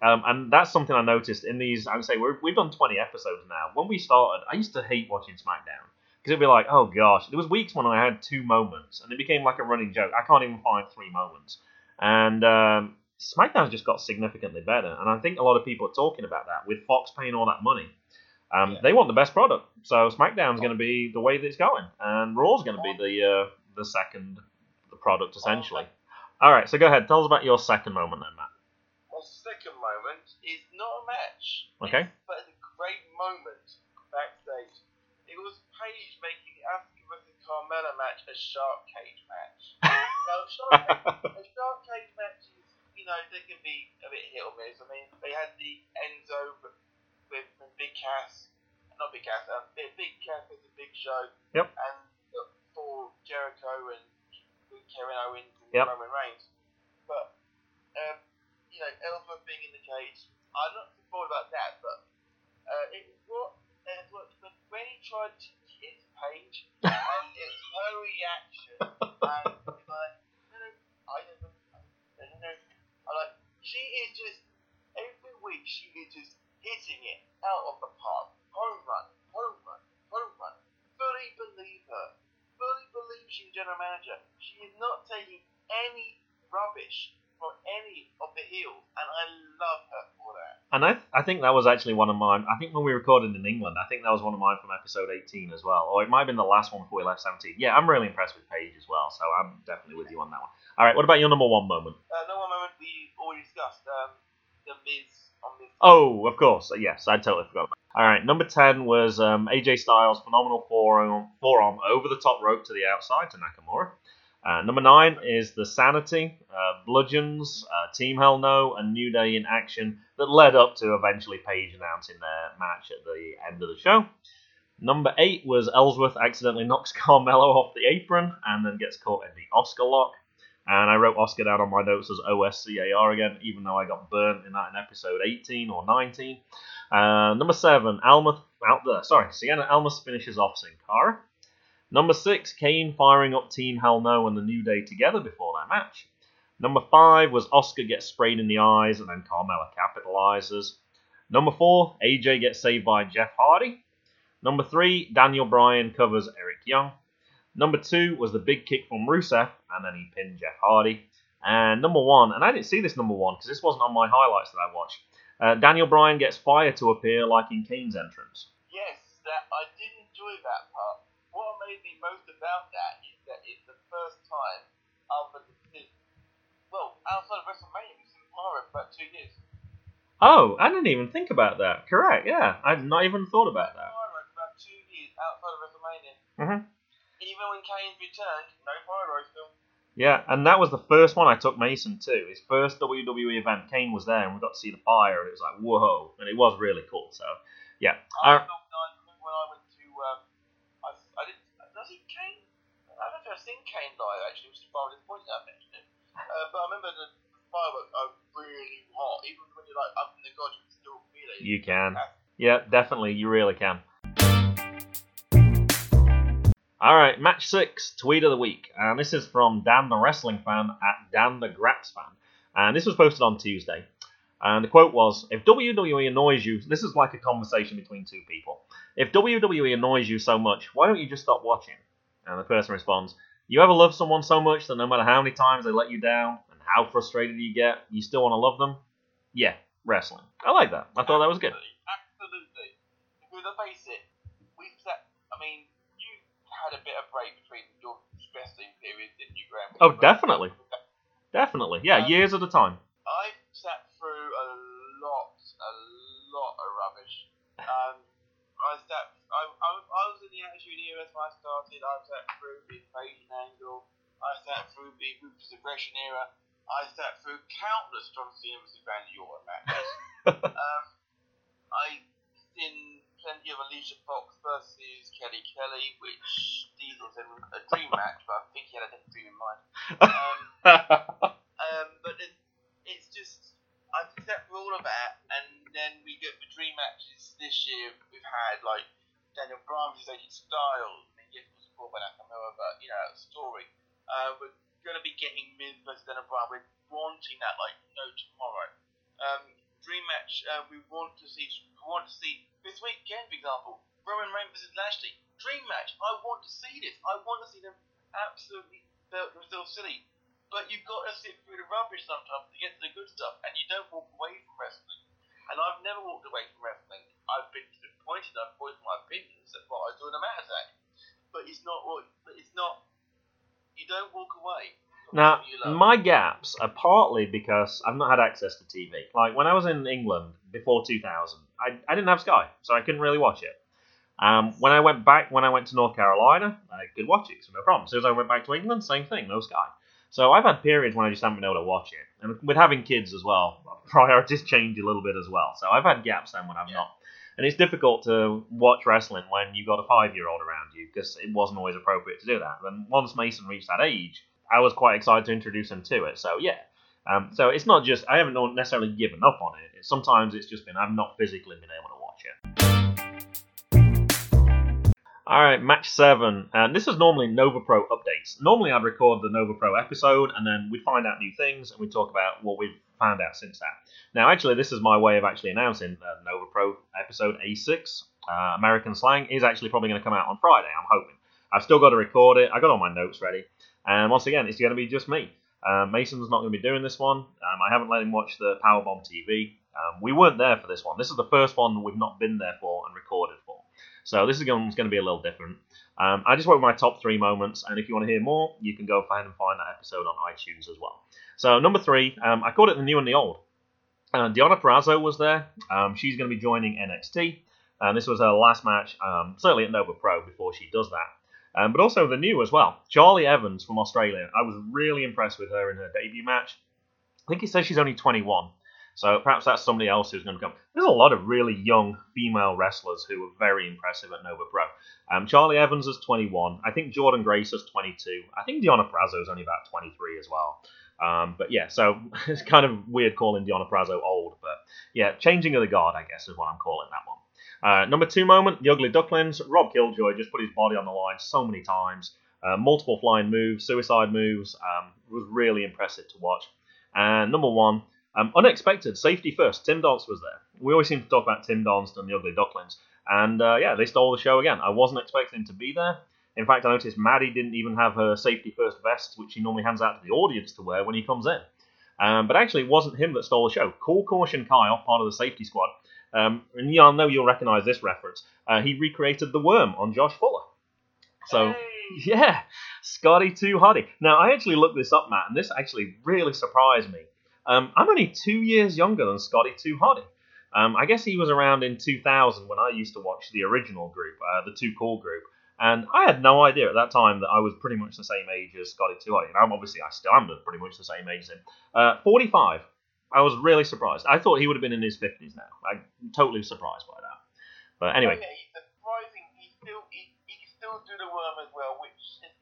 B: Um, and that's something I noticed in these. I would say we're, we've done twenty episodes now. When we started, I used to hate watching SmackDown because it'd be like, oh gosh, there was weeks when I had two moments, and it became like a running joke. I can't even find three moments, and um, SmackDown's just got significantly better. And I think a lot of people are talking about that with Fox paying all that money. Um, yeah. They want the best product, so SmackDown's going to be the way that it's going, and Raw's going to be the uh, the second the product essentially. All right, so go ahead, tell us about your second moment then, Matt.
D: My second moment is not a match.
B: Okay.
D: It's, but it's a great moment backstage. It was Paige making the Asuka versus Carmella match a shark cage match. Now, a shark, cage, a shark cage match is, you know, they can be a bit hit or miss. I mean, they had the Enzo with, with Big Cass, not Big Cass, um, Big Cass with the Big Show.
B: Yep.
D: And uh, for Jericho and Kevin Owens and
B: yep.
D: Roman Reigns. But, um, you know, Ellsworth being in the cage, I'm not so bored about that, but uh, it was what Ellsworth, but when he tried to kiss Paige, and it's her reaction, and it's like, no, no, I don't know, I don't know, I'm like, she is just, every week she is just hitting it out of the park, home run, home run, home run, fully believe her. Fully believe she's general manager. She is not taking any rubbish from any of the heels, and I love her for that.
B: And I, th- I think that was actually one of mine. I think when we recorded in England, I think that was one of mine from episode eighteen as well, or it might have been the last one before we left seventeen. Yeah, I'm really impressed with Paige as well, so I'm definitely with you on that one. All right, what about your number one moment?
D: Uh, number one moment we already discussed. Um, the Miz on Miz.
B: Oh, of course. Yes, I totally forgot about that. All right, number ten was um, A J Styles' phenomenal forearm, forearm over the top rope to the outside to Nakamura. Uh, number nine is the Sanity, uh, Bludgeons, uh, Team Hell No, and New Day in action that led up to eventually Paige announcing their match at the end of the show. Number eight was Ellsworth accidentally knocks Carmelo off the apron and then gets caught in the Oscar lock. And I wrote Oscar down on my notes as O S C A R again, even though I got burnt in that in episode eighteen or nineteen. Uh, number seven, Almas out there. Sorry, Sienna Almas finishes off Sin Cara. Number six, Kane firing up Team Hell No and the New Day together before that match. Number five was Oscar gets sprayed in the eyes and then Carmella capitalizes. Number four, A J gets saved by Jeff Hardy. Number three, Daniel Bryan covers Eric Young. Number two was the big kick from Rusev, and then he pinned Jeff Hardy. And number one, and I didn't see this number one because this wasn't on my highlights that I watched. Uh, Daniel Bryan gets fire to appear like in Kane's entrance.
D: Yes, that I did enjoy that part. What made me most about that is that it's the first time other than, well, outside of WrestleMania, we've seen Pyro for about two years.
B: Oh, I didn't even think about that. Correct, yeah. I'd not even thought about that.
D: Pyro for about two years outside of WrestleMania.
B: Mm-hmm.
D: Even when Kane returned, no Pyro still.
B: Yeah, and that was the first one I took Mason to. His first W W E event, Kane was there, and we got to see the fire, and it was like, whoa. And it was really cool, so, yeah.
D: I
B: Uh,
D: felt nice. I remember when I went to, um, I, I did, did I see Kane? I don't know if I've seen Kane live, actually, which is far disappointing that I mentioned it. Uh, but I remember the, the fireworks are really hot. Even when you're like up in the gods, you can still feel it.
B: you can. Yeah, definitely, you really can. All right, match six, tweet of the week, and this is from Dan the Wrestling Fan at Dan the Graps Fan, and this was posted on Tuesday, and the quote was, if W W E annoys you, this is like a conversation between two people, if W W E annoys you so much, why don't you just stop watching? And the person responds, you ever love someone so much that no matter how many times they let you down, and how frustrated you get, you still want to love them? Yeah, wrestling. I like that. I thought that was good.
D: Absolutely. Because let's face it, we've sat, I mean, had a bit of break between your wrestling periods, didn't you, Graham?
B: Oh, definitely. Definitely. Yeah, um, years at a time.
D: I sat through a lot, a lot of rubbish. Um, I sat, I, I, I was in the Attitude Era when I started. I sat through the Invasion Angle. I sat through the Ruthless Aggression Era. I sat through countless John Cena versus Randy Orton matches. um, I seen plenty of Alicia Fox versus Kelly Kelly, which Diesel said was a dream match, but I think he had a different dream in mind. Um, um, but it, it's just, I've sat through all of that, and then we get the dream matches this year. We've had like Daniel Bryan versus A J Styles. I mean, yes, it was before by Nakamura, but you know, that's a story. Uh, we're going to be getting Miz versus Daniel Bryan. We're wanting that like no tomorrow. Um, dream match uh, we want to see. We want to see this weekend, for example, Roman Reigns versus Lashley. Dream match. I want to see this. I want to see them absolutely belt themselves silly. But you've got to sit through the rubbish sometimes to get to the good stuff, and you don't walk away from wrestling. And I've never walked away from wrestling. I've been disappointed. I've voiced my opinions. That's what I do in a Matt Attack. But it's not. But it's not. You don't walk away.
B: Now, my gaps are partly because I've not had access to T V. Like, when I was in England before two thousand, I, I didn't have Sky, so I couldn't really watch it. Um, when I went back, when I went to North Carolina, I could watch it, so no problem. As soon as I went back to England, same thing, no Sky. So I've had periods when I just haven't been able to watch it. And with having kids as well, priorities change a little bit as well. So I've had gaps then when I've
D: Yeah.
B: not. And it's difficult to watch wrestling when you've got a five-year-old around you, because it wasn't always appropriate to do that. And once Mason reached that age, I was quite excited to introduce him to it. So yeah. Um, so it's not just, I haven't necessarily given up on it. Sometimes it's just been, I've not physically been able to watch it. Alright, match seven. And this is normally Nova Pro updates. Normally I'd record the Nova Pro episode and then we'd find out new things and we'd talk about what we've found out since that. Now actually this is my way of actually announcing uh, Nova Pro episode A six. Uh, American Slang is actually probably going to come out on Friday, I'm hoping. I've still got to record it. I got all my notes ready. And once again, it's going to be just me. Uh, Mason's not going to be doing this one. Um, I haven't let him watch the Powerbomb T V. Um, we weren't there for this one. This is the first one we've not been there for and recorded for. So this is going to be a little different. Um, I just went with my top three moments, and if you want to hear more, you can go ahead and find that episode on iTunes as well. So number three, um, I called it the new and the old. Uh, Deonna Purrazzo was there. Um, she's going to be joining N X T. And this was her last match, um, certainly at Nova Pro, before she does that. Um, but also the new as well. Charlie Evans from Australia. I was really impressed with her in her debut match. I think it says she's only twenty-one. So perhaps that's somebody else who's going to come. There's a lot of really young female wrestlers who are very impressive at Nova Pro. Um, Charlie Evans is twenty-one. I think Jordan Grace is twenty-two. I think Deonna Purrazzo is only about twenty-three as well. Um, but yeah, so it's kind of weird calling Deonna Purrazzo old. But yeah, changing of the guard, I guess, is what I'm calling that one. Uh, number two moment, the Ugly Ducklings. Rob Killjoy just put his body on the line so many times. Uh, multiple flying moves, suicide moves. Um, it was really impressive to watch. And number one, um, unexpected, safety first. Tim Donst was there. We always seem to talk about Tim Donst and the Ugly Ducklings. And uh, yeah, they stole the show again. I wasn't expecting him to be there. In fact, I noticed Maddie didn't even have her safety first vest, which she normally hands out to the audience to wear when he comes in. Um, but actually, it wasn't him that stole the show. Cool Caution Kyle, part of the safety squad. Um, and yeah, I know you'll recognise this reference. Uh, he recreated the worm on Josh Fuller. So,
D: Hey.
B: yeah, Scotty Too Hotty. Now, I actually looked this up, Matt, and this actually really surprised me. Um, I'm only two years younger than Scotty Too Hotty. Um, I guess he was around in two thousand when I used to watch the original group, uh, the Too Cool group. And I had no idea at that time that I was pretty much the same age as Scotty Too Hotty. And I'm obviously, I still am pretty much the same age as him. Uh, forty-five. I was really surprised. I thought he would have been in his fifties now. I'm totally surprised by that. But anyway.
D: Oh, yeah, he's surprising. He still he, he can still do the worm as well, which is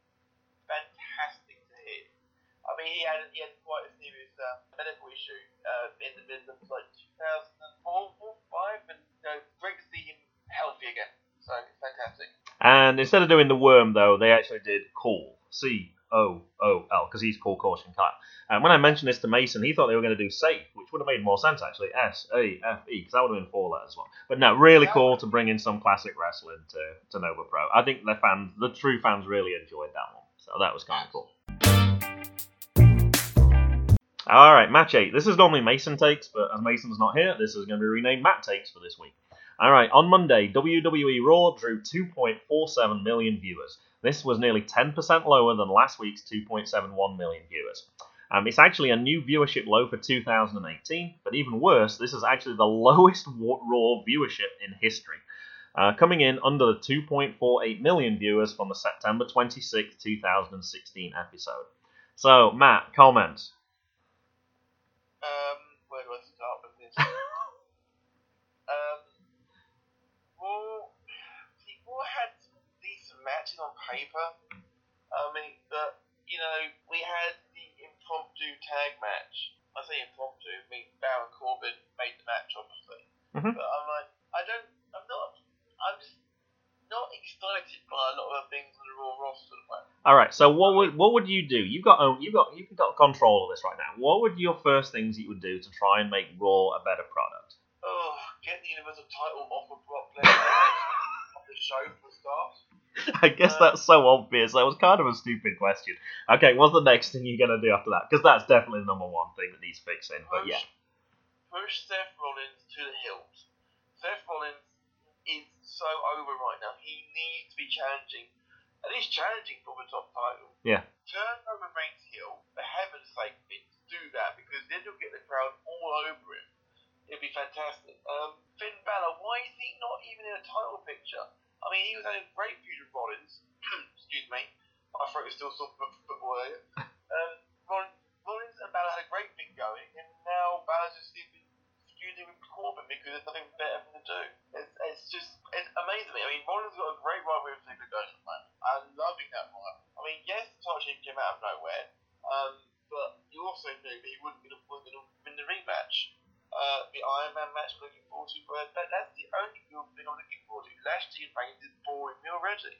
D: fantastic to hear. I mean, he had he had quite a serious uh, medical issue uh, in the middle of like two thousand four, five, and uh, great to see him healthy again. So it's fantastic.
B: And instead of doing the worm, though, they actually did Cool. C O O L, because he's Cool Caution Kyle. And when I mentioned this to Mason, he thought they were going to do Safe, which would have made more sense, actually. S A F E, because that would have been four letters as well. But no, really cool to bring in some classic wrestling to, to Nova Pro. I think the fans, the true fans really enjoyed that one. So that was kind of cool. All right, match eight. This is normally Mason Takes, but as Mason's not here, this is going to be renamed Matt Takes for this week. All right, on Monday, W W E Raw drew two point four seven million viewers. This was nearly ten percent lower than last week's two point seven one million viewers. Um, it's actually a new viewership low for two thousand eighteen, but even worse, this is actually the lowest Raw viewership in history, uh, coming in under the two point four eight million viewers from the September twenty-sixth, two thousand sixteen episode. So, Matt, comments?
D: Um, where do I start with this? um, Raw, see, Raw had some decent matches on paper. I mean, but you know, we had the impromptu tag match. I say impromptu, I mean Baron Corbin made the match, obviously.
B: Mhm.
D: But I'm like, I don't, I'm not, I'm just not excited by a lot of the things on the Raw roster at the moment.
B: All right. So what would what would you do? You've got own, you've got you've got control of this right now. What would your first things you would do to try and make Raw a better product?
D: Oh, get the Universal title off of Brock Lesnar off the show for a start.
B: I guess
D: Uh,
B: that's so obvious. That was kind of a stupid question. Okay, what's the next thing you're gonna do after that? Because that's definitely the number one thing that needs fixing. But yeah.
D: Push Seth Rollins to the hills. Seth Rollins is so over right now. He needs to be challenging, at least challenging for the top title.
B: Yeah.
D: Turn Roman Reigns heel, for heaven's sake, Vince, do that, because then you'll get the crowd all over him. It'd be fantastic. Um, Finn Balor, why is he not even in a title picture? I mean, he was having a great feud with Rollins. Excuse me. My throat is still sore from football earlier. Um, Rollins, Rollins and Balor had a great thing going, and now Balor's just feuding with Corbin because there's nothing better for him to do. It's, it's just, it's amazing me. I mean, Rollins got a great run with Taker going at the moment. I'm loving that run. I mean, yes, the title change came out of nowhere, um, but you also knew that he wasn't going to win the rematch. Uh, the Iron Man match I'm looking forward to, but that, that's the only real thing I'm looking forward to. Lashley and Reigns is boring me already.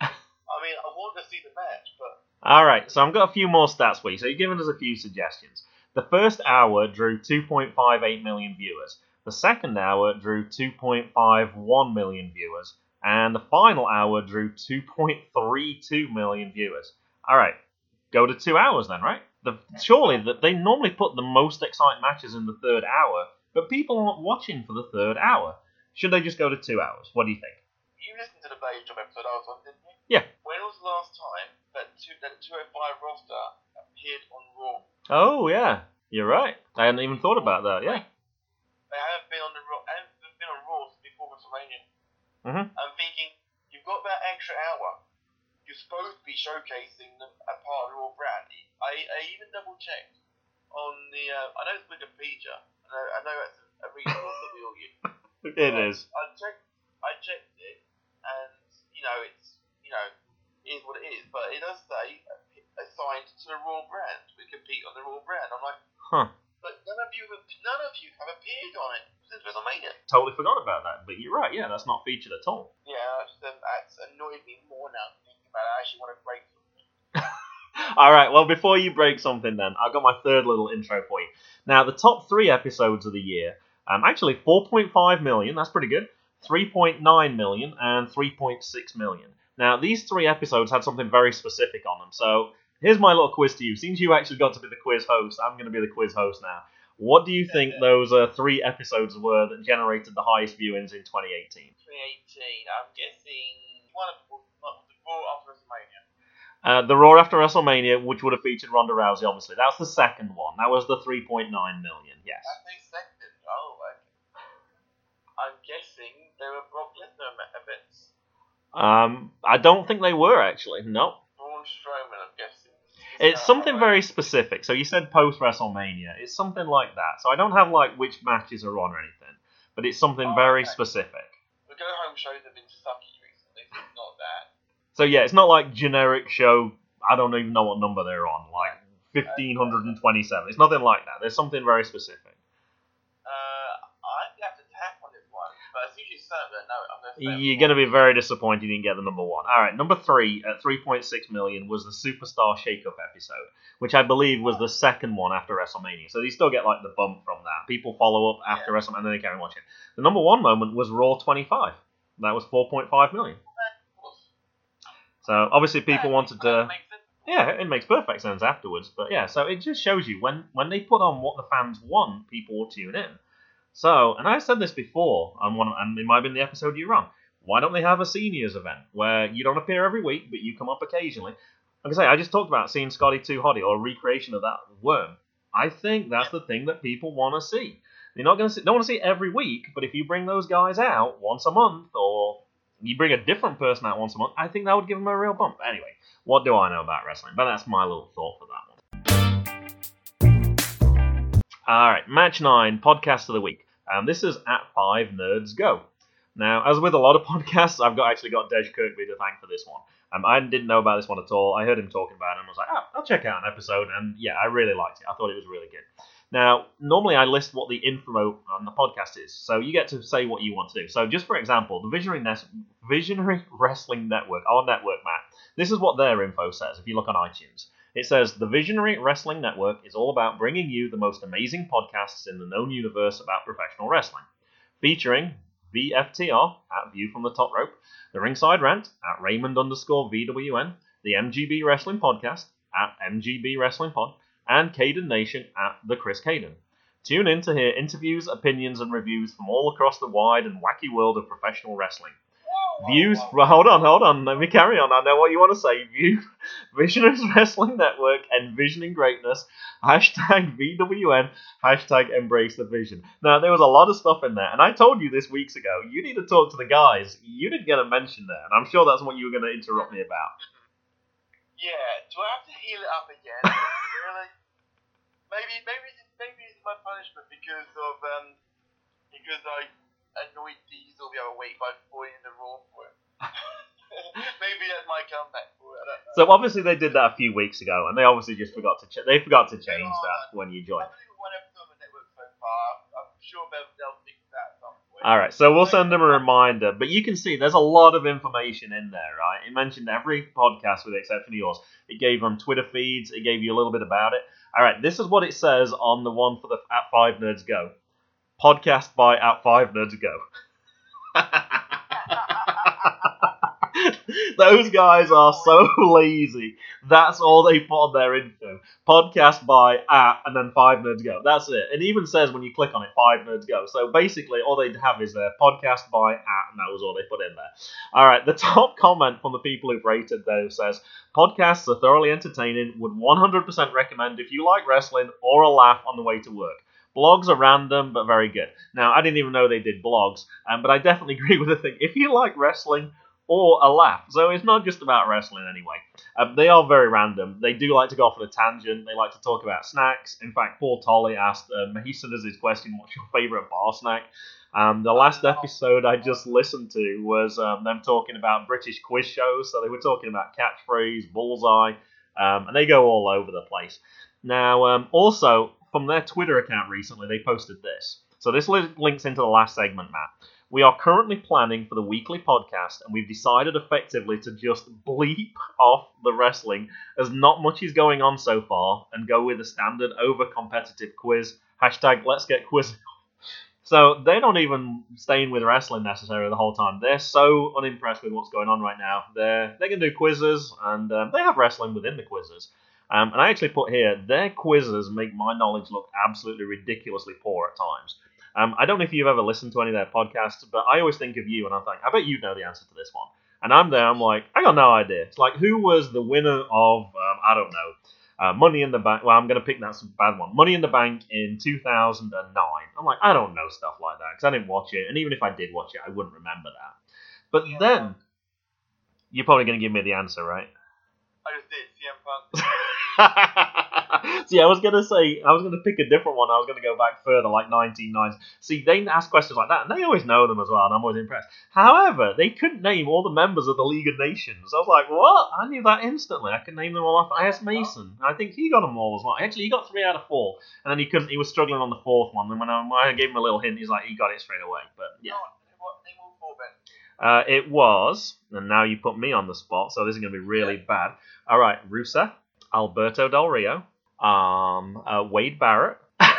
D: I mean, I want to see the match, but...
B: Alright, so I've got a few more stats for you. So you've given us a few suggestions. The first hour drew two point five eight million viewers. The second hour drew two point five one million viewers. And the final hour drew two point three two million viewers. Alright, go to two hours then, right? The, surely that they normally put the most exciting matches in the third hour, but people aren't watching for the third hour. Should they just go to two hours? What do you think?
D: You listened to the Blade Job episode I was on, didn't you?
B: Yeah.
D: When was the last time that, two, that two oh five roster appeared on Raw?
B: Oh, yeah. You're right. I hadn't even thought about that, yeah.
D: They haven't been on the Raw, haven't been on Raw since before WrestleMania.
B: Mm-hmm.
D: I'm thinking, you've got that extra hour. You're supposed to be showcasing them as part of the Raw brand. I, I even double checked on the. Uh, I know it's Wikipedia. I know, I know that's a, a resource that we all use.
B: It
D: But
B: is.
D: I checked. I checked it, and you know it's you know it is what it is. But it does say assigned to the Raw brand. We compete on the Raw brand. I'm like,
B: Huh.
D: but none of you have none of you have appeared on it since WrestleMania.
B: Totally forgot about that, but you're right. Yeah, that's not featured at all.
D: Yeah, that's, um, that's annoyed me more now thinking about it. I actually want to break something.
B: All right, well, before you break something then, I've got my third little intro for you. Now, the top three episodes of the year, um, actually four point five million, that's pretty good, three point nine million, and three point six million. Now, these three episodes had something very specific on them, so here's my little quiz to you. Since you actually got to be the quiz host, I'm going to be the quiz host now. What do you think those uh, three episodes were that generated the highest viewings in twenty eighteen?
D: twenty eighteen, I'm guessing one of them was the Raw after WrestleMania.
B: Uh, the Raw after WrestleMania, which would have featured Ronda Rousey, obviously. That was the second one. That was the three point nine million, yes.
D: That's the second. Oh, okay. I'm guessing they were Brock Lesnar events.
B: Um, I don't think they were, actually. No.
D: Braun Strowman, I'm guessing.
B: It's
D: Uh,
B: something
D: alright.
B: very specific. So you said post-WrestleMania. It's something like that. So I don't have, like, which matches are on or anything. But it's something
D: Oh,
B: very
D: okay.
B: specific.
D: The go-home shows have been sucky recently, so it's not that.
B: So yeah, it's not like generic show, I don't even know what number they're on, like fifteen twenty-seven. It's nothing like that. There's something very specific.
D: Uh, I'd have to tap on this one, but as soon as you say it, no, I'm going to say
B: You're going to be very disappointed you didn't get the number one. All right, number three at three point six million was the Superstar Shake-Up episode, which I believe was the second one after WrestleMania. So you still get like the bump from that. People follow up after
D: Yeah.
B: WrestleMania and then they carry on watching. The number one moment was Raw twenty-five. That was four point five million. So obviously people wanted to. Yeah, it makes perfect sense afterwards. But yeah, so it just shows you when, when they put on what the fans want, people will tune in. So, and I said this before, on one, and it might have been the episode you're on. Why don't they have a seniors event where you don't appear every week, but you come up occasionally? Like I say, I just talked about seeing Scotty Too Hottie or a recreation of that worm. I think that's the thing that people want to see. They're not going to see, don't want to see it every week, but if you bring those guys out once a month, or you bring a different person out once a month, I think that would give them a real bump. Anyway, what do I know about wrestling? But that's my little thought for that one. Alright, match nine, podcast of the week. Um, this is at five Nerds Go. Now, as with a lot of podcasts, I've got actually got Dej Kirkby to thank for this one. Um, I didn't know about this one at all. I heard him talking about it and I was like, oh, I'll check out an episode. And yeah, I really liked it. I thought it was really good. Now, normally I list what the info on the podcast is, so you get to say what you want to do. So just for example, the Visionary, Nes- Visionary Wrestling Network, our network, Matt, This is what their info says if you look on iTunes. It says, the Visionary Wrestling Network is all about bringing you the most amazing podcasts in the known universe about professional wrestling. Featuring V F T R, at View from the Top Rope, the Ringside Rant, at Raymond underscore V W N, the M G B Wrestling Podcast, at M G B Wrestling Pod, and Caden Nation, at The Chris Caden. Tune in to hear interviews, opinions, and reviews from all across the wide and wacky world of professional wrestling. Views, well, hold on, hold on, let me carry on. I know what you want to say. View Visionaries Wrestling Network, Envisioning Greatness, hashtag V W N, hashtag Embrace the Vision. Now, there was a lot of stuff in there, and I told you this weeks ago, you need to talk to the guys. You didn't get a mention there, and I'm sure that's what you were going to interrupt me about.
D: Yeah, do I have to heal it up again? Really? Maybe, maybe, maybe it's my punishment because of, um, because I annoyed Diesel the other week by spoiling the Raw for him. Maybe that's my comeback for it. I don't know.
B: So obviously they did that a few weeks ago, and they obviously just forgot to ch- they forgot to change that when you joined.
D: I've only got one episode of the network so far. I'm sure they'll, they'll fix that at some point.
B: All right, so we'll send them a reminder, but you can see there's a lot of information in there, right? It mentioned every podcast with the exception of yours. It gave them Twitter feeds. It gave you a little bit about it. All right, this is what it says on the one for the At Five Nerds Go. Podcast by At Five Nerds Go. Those guys are so lazy. That's all they put on their info. Podcast by At and then Five Nerds Go. That's it. It even says when you click on it, Five Nerds Go. So basically, all they'd have is their podcast by At, and that was all they put in there. All right, the top comment from the people who've rated those says, podcasts are thoroughly entertaining. Would one hundred percent recommend if you like wrestling or a laugh on the way to work. Blogs are random, but very good. Now, I didn't even know they did blogs, um, but I definitely agree with the thing. If you like wrestling or a laugh, so it's not just about wrestling anyway. Um, they are very random. They do like to go off on a tangent. They like to talk about snacks. In fact, Paul Tolley asked uh, Mason as his question, what's your favourite bar snack? Um, the last episode I just listened to was um, them talking about British quiz shows. So they were talking about Catchphrase, Bullseye, um, and they go all over the place. Now, um, also, from their Twitter account recently, they posted this. So this li- links into the last segment, Matt. We are currently planning for the weekly podcast, and we've decided effectively to just bleep off the wrestling, as not much is going on so far, and go with a standard over-competitive quiz. Hashtag let's get quizzing. So they're not even staying with wrestling necessarily the whole time. They're so unimpressed with what's going on right now. They're, they can do quizzes, and um, they have wrestling within the quizzes. Um, and I actually put here, their quizzes make my knowledge look absolutely ridiculously poor at times. Um, I don't know if you've ever listened to any of their podcasts, but I always think of you and I think, I bet you know the answer to this one. And I'm there, I'm like, I got no idea. It's like, who was the winner of, um, I don't know, uh, Money in the Bank? Well, I'm going to pick that bad one. Money in the Bank in two thousand nine. I'm like, I don't know stuff like that because I didn't watch it. And even if I did watch it, I wouldn't remember that. But yeah. Then, you're probably going to give me the answer, right?
D: I just did, C M Punk.
B: See, I was going to say, I was going to pick a different one. I was going to go back further, like nineteen nineties. See, they ask questions like that, and they always know them as well, and I'm always impressed. However, they couldn't name all the members of the League of Nations. I was like, what? I knew that instantly. I could name them all off. I asked Mason. I think he got them all as well. Actually, he got three out of four, and then he couldn't. He was struggling on the fourth one. And when I, when I gave him a little hint, he's like, he got it straight away. But yeah.
D: Name all four, Ben.
B: Uh, it was, and now you put me on the spot, so this is going to be really yeah. bad. All right, Rusev, Alberto Del Rio, um, uh, Wade Barrett,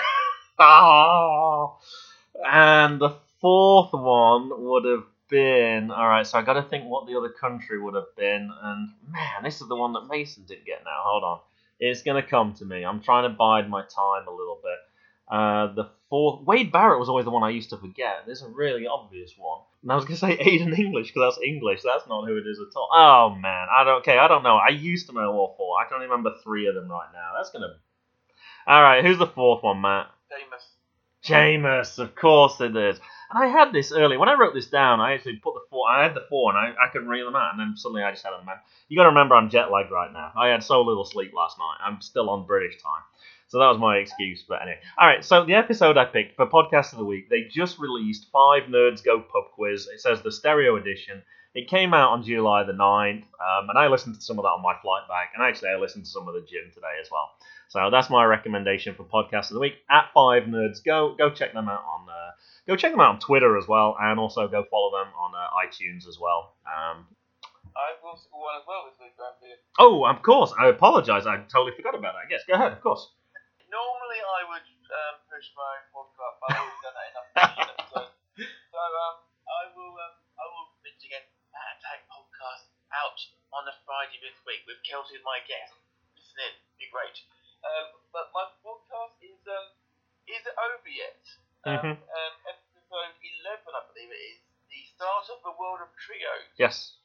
B: oh, and the fourth one would have been, all right, so I got to think what the other country would have been, and man, this is the one that Mason didn't get now. Hold on, it's going to come to me. I'm trying to bide my time a little bit. Uh, the fourth, Wade Barrett was always the one I used to forget. There's a really obvious one. And I was going to say Aiden English, because that's English. That's not who it is at all. Oh, man. I don't, okay, I don't know. I used to know all four. I can only remember three of them right now. That's going to... All right, who's the fourth one, Matt?
D: Jameis.
B: Jameis, of course it is. And I had this earlier. When I wrote this down, I actually put the four. I had the four, and I, I couldn't read them out. And then suddenly I just had them, man. You got to remember I'm jet lagged right now. I had so little sleep last night. I'm still on British time. So that was my excuse, but anyway. All right, so the episode I picked for Podcast of the Week, they just released Five Nerds Go Pub Quiz. It says the stereo edition. It came out on July the ninth, um, and I listened to some of that on my flight back, and actually I listened to some of the gym today as well. So that's my recommendation for Podcast of the Week, at Five Nerds Go. Go check them out on uh, go check them out on Twitter as well, and also go follow them on uh, iTunes as well. Um,
D: I will score one as well this week, Graham.
B: Oh, of course. I apologise. I totally forgot about that. Yes, go ahead. Of course.
D: Normally I would um, push my own podcast, but I've already done that enough times. so, so um, I will um, I will binge again Matt Attack podcast out on a Friday this week with Kelsey as my guest. Listen in, be great. Um, but my podcast is um, is it over yet? Um,
B: Mm-hmm.
D: um, episode eleven, I believe it is, the start of the world of trios.
B: Yes.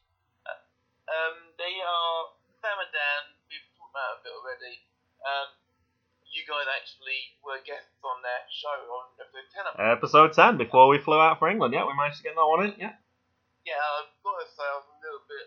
D: Um, they are Sam and Dan. We've talked about it a bit already. Um, you guys actually were guests on their show on episode ten. I believe.
B: Episode ten, before we flew out for England. Yeah, we managed to get that one in. Yeah.
D: Yeah, I've got to say I was a little bit.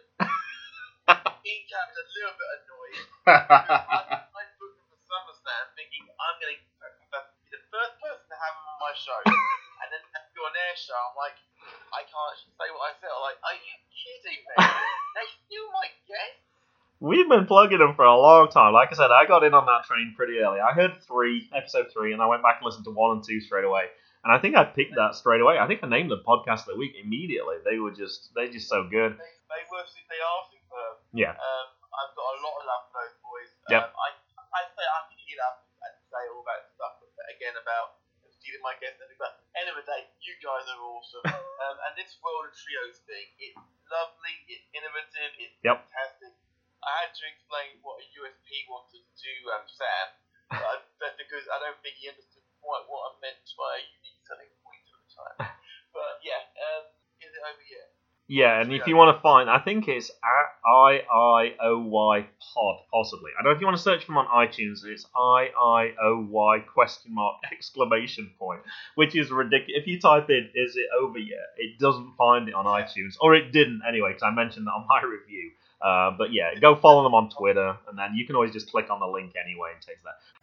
D: Being capped a little bit annoyed. I, I booked them for SummerSlam thinking I'm going to be the first person to have them on my show, and then have to go on their show. I'm like, I can't actually say what I said. I'm like, are you kidding me? They still my guests?
B: We've been plugging them for a long time. Like I said, I got in on that train pretty early. I heard three, episode three, and I went back and listened to one and two straight away. And I think I picked that straight away. I think I named the podcast of the week immediately. They were just, they're just so good.
D: They, they were, they are superb.
B: Yeah.
D: Um, I've got a lot of love for those boys.
B: Yep.
D: Um, I, I say I can get up and say all about stuff again about stealing my guests and everything. But end of the day, you guys are awesome. um, and this World of Trios thing, it's lovely, it's innovative, it's
B: Yep.
D: fantastic. I had to explain what a U S P was to, to um, Sam, but I, but because I don't think he understood quite what I meant by a unique selling point at the time. But yeah, um, is it over here?
B: Yeah, and if you want to find, I think it's at I I O Y pod, possibly. I don't know if you want to search for them on iTunes. It's I I O Y question mark exclamation point, which is ridiculous. If you type in, is it over yet? It doesn't find it on iTunes. Or it didn't anyway, because I mentioned that on my review. Uh, but yeah, go follow them on Twitter, and then you can always just click on the link anyway and take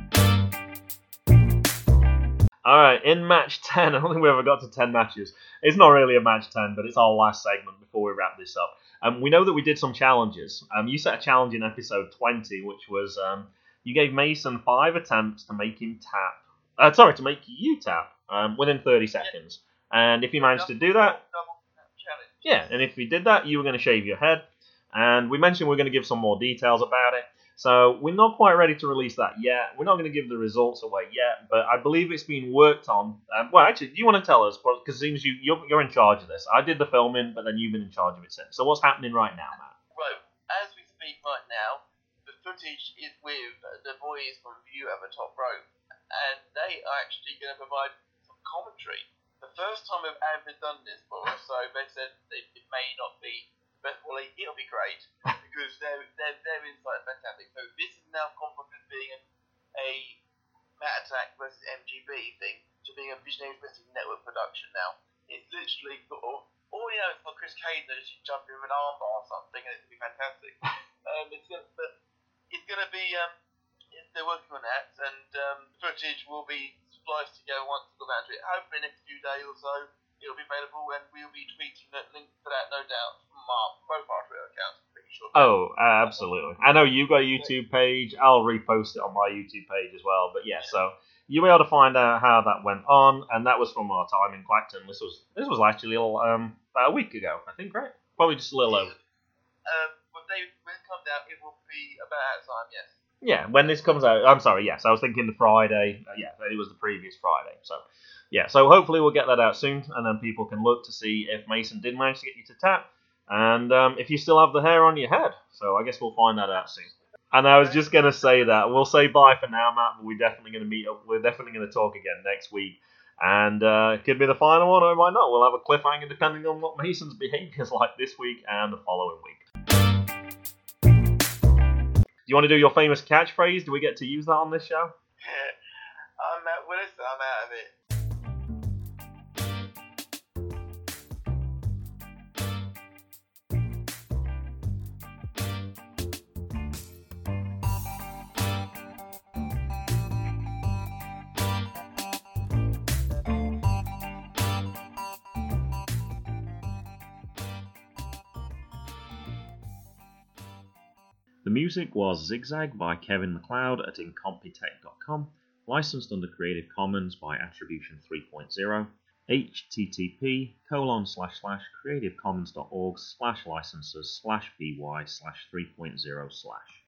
B: that. Alright, in match ten, I don't think we ever got to ten matches. It's not really a match ten, but it's our last segment before we wrap this up. Um, we know that we did some challenges. Um, you set a challenge in episode twenty, which was um, you gave Mason five attempts to make him tap. Uh, sorry, to make you tap um, within thirty seconds. And if you managed to do that,
D: Double challenge.
B: yeah, and if you did that, you were going to shave your head. And we mentioned we're going to give some more details about it. So we're not quite ready to release that yet. We're not going to give the results away yet, but I believe it's being worked on. Um, well, actually, do you want to tell us? Because it seems you, you're, you're in charge of this. I did the filming, but then you've been in charge of it since. So what's happening right now, Matt?
D: Right, as we speak right now, the footage is with the boys from View at the Top Rope, and they are actually going to provide some commentary. The first time we've ever done this for us, so they said it, it may not be the best quality, it'll be great, because their, their, their insight is fantastic. So this is now gone from just being a, a Matt Attack versus M G B thing to being a Visionary Wrestling Network production now. It's literally sort of, all you know is for Chris Cage that just jump in with an armbar or something, and it's going to be fantastic. um, it's going to it's gonna be, um, it's, they're working on that, and um, footage will be spliced together once we go down to it. Hopefully next few days or so, it'll be available, and we'll be tweeting that link for that, no doubt, from our profile Twitter accounts. I'm pretty sure.
B: Oh, uh, absolutely. I know you've got a YouTube page. I'll repost it on my YouTube page as well. But yeah, so you'll be able to find out how that went on, and that was from our time in Clacton. This was this was actually a little, um, about a week ago, I think, right? Probably just a little over.
D: Um, when, they, when it comes out, it will be about that time, yes.
B: Yeah, when this comes out, I'm sorry, yes, I was thinking the Friday. Uh, yeah, it was the previous Friday. So yeah, so hopefully we'll get that out soon, and then people can look to see if Mason did manage to get you to tap, and um, if you still have the hair on your head. So I guess we'll find that out soon. And I was just gonna say that we'll say bye for now, Matt. But we're definitely gonna meet up. We're definitely gonna talk again next week, and uh, it could be the final one, or it might not. We'll have a cliffhanger depending on what Mason's behaviour is like this week and the following week. Do you want to do your famous catchphrase? Do we get to use that on this show?
D: I'm out, well, listen, I'm out of it.
B: The music was Zigzag by Kevin MacLeod at incompetech dot com, licensed under Creative Commons by Attribution three point oh. http colon slash slash creativecommons.org slash licenses slash py slash 3.0 slash.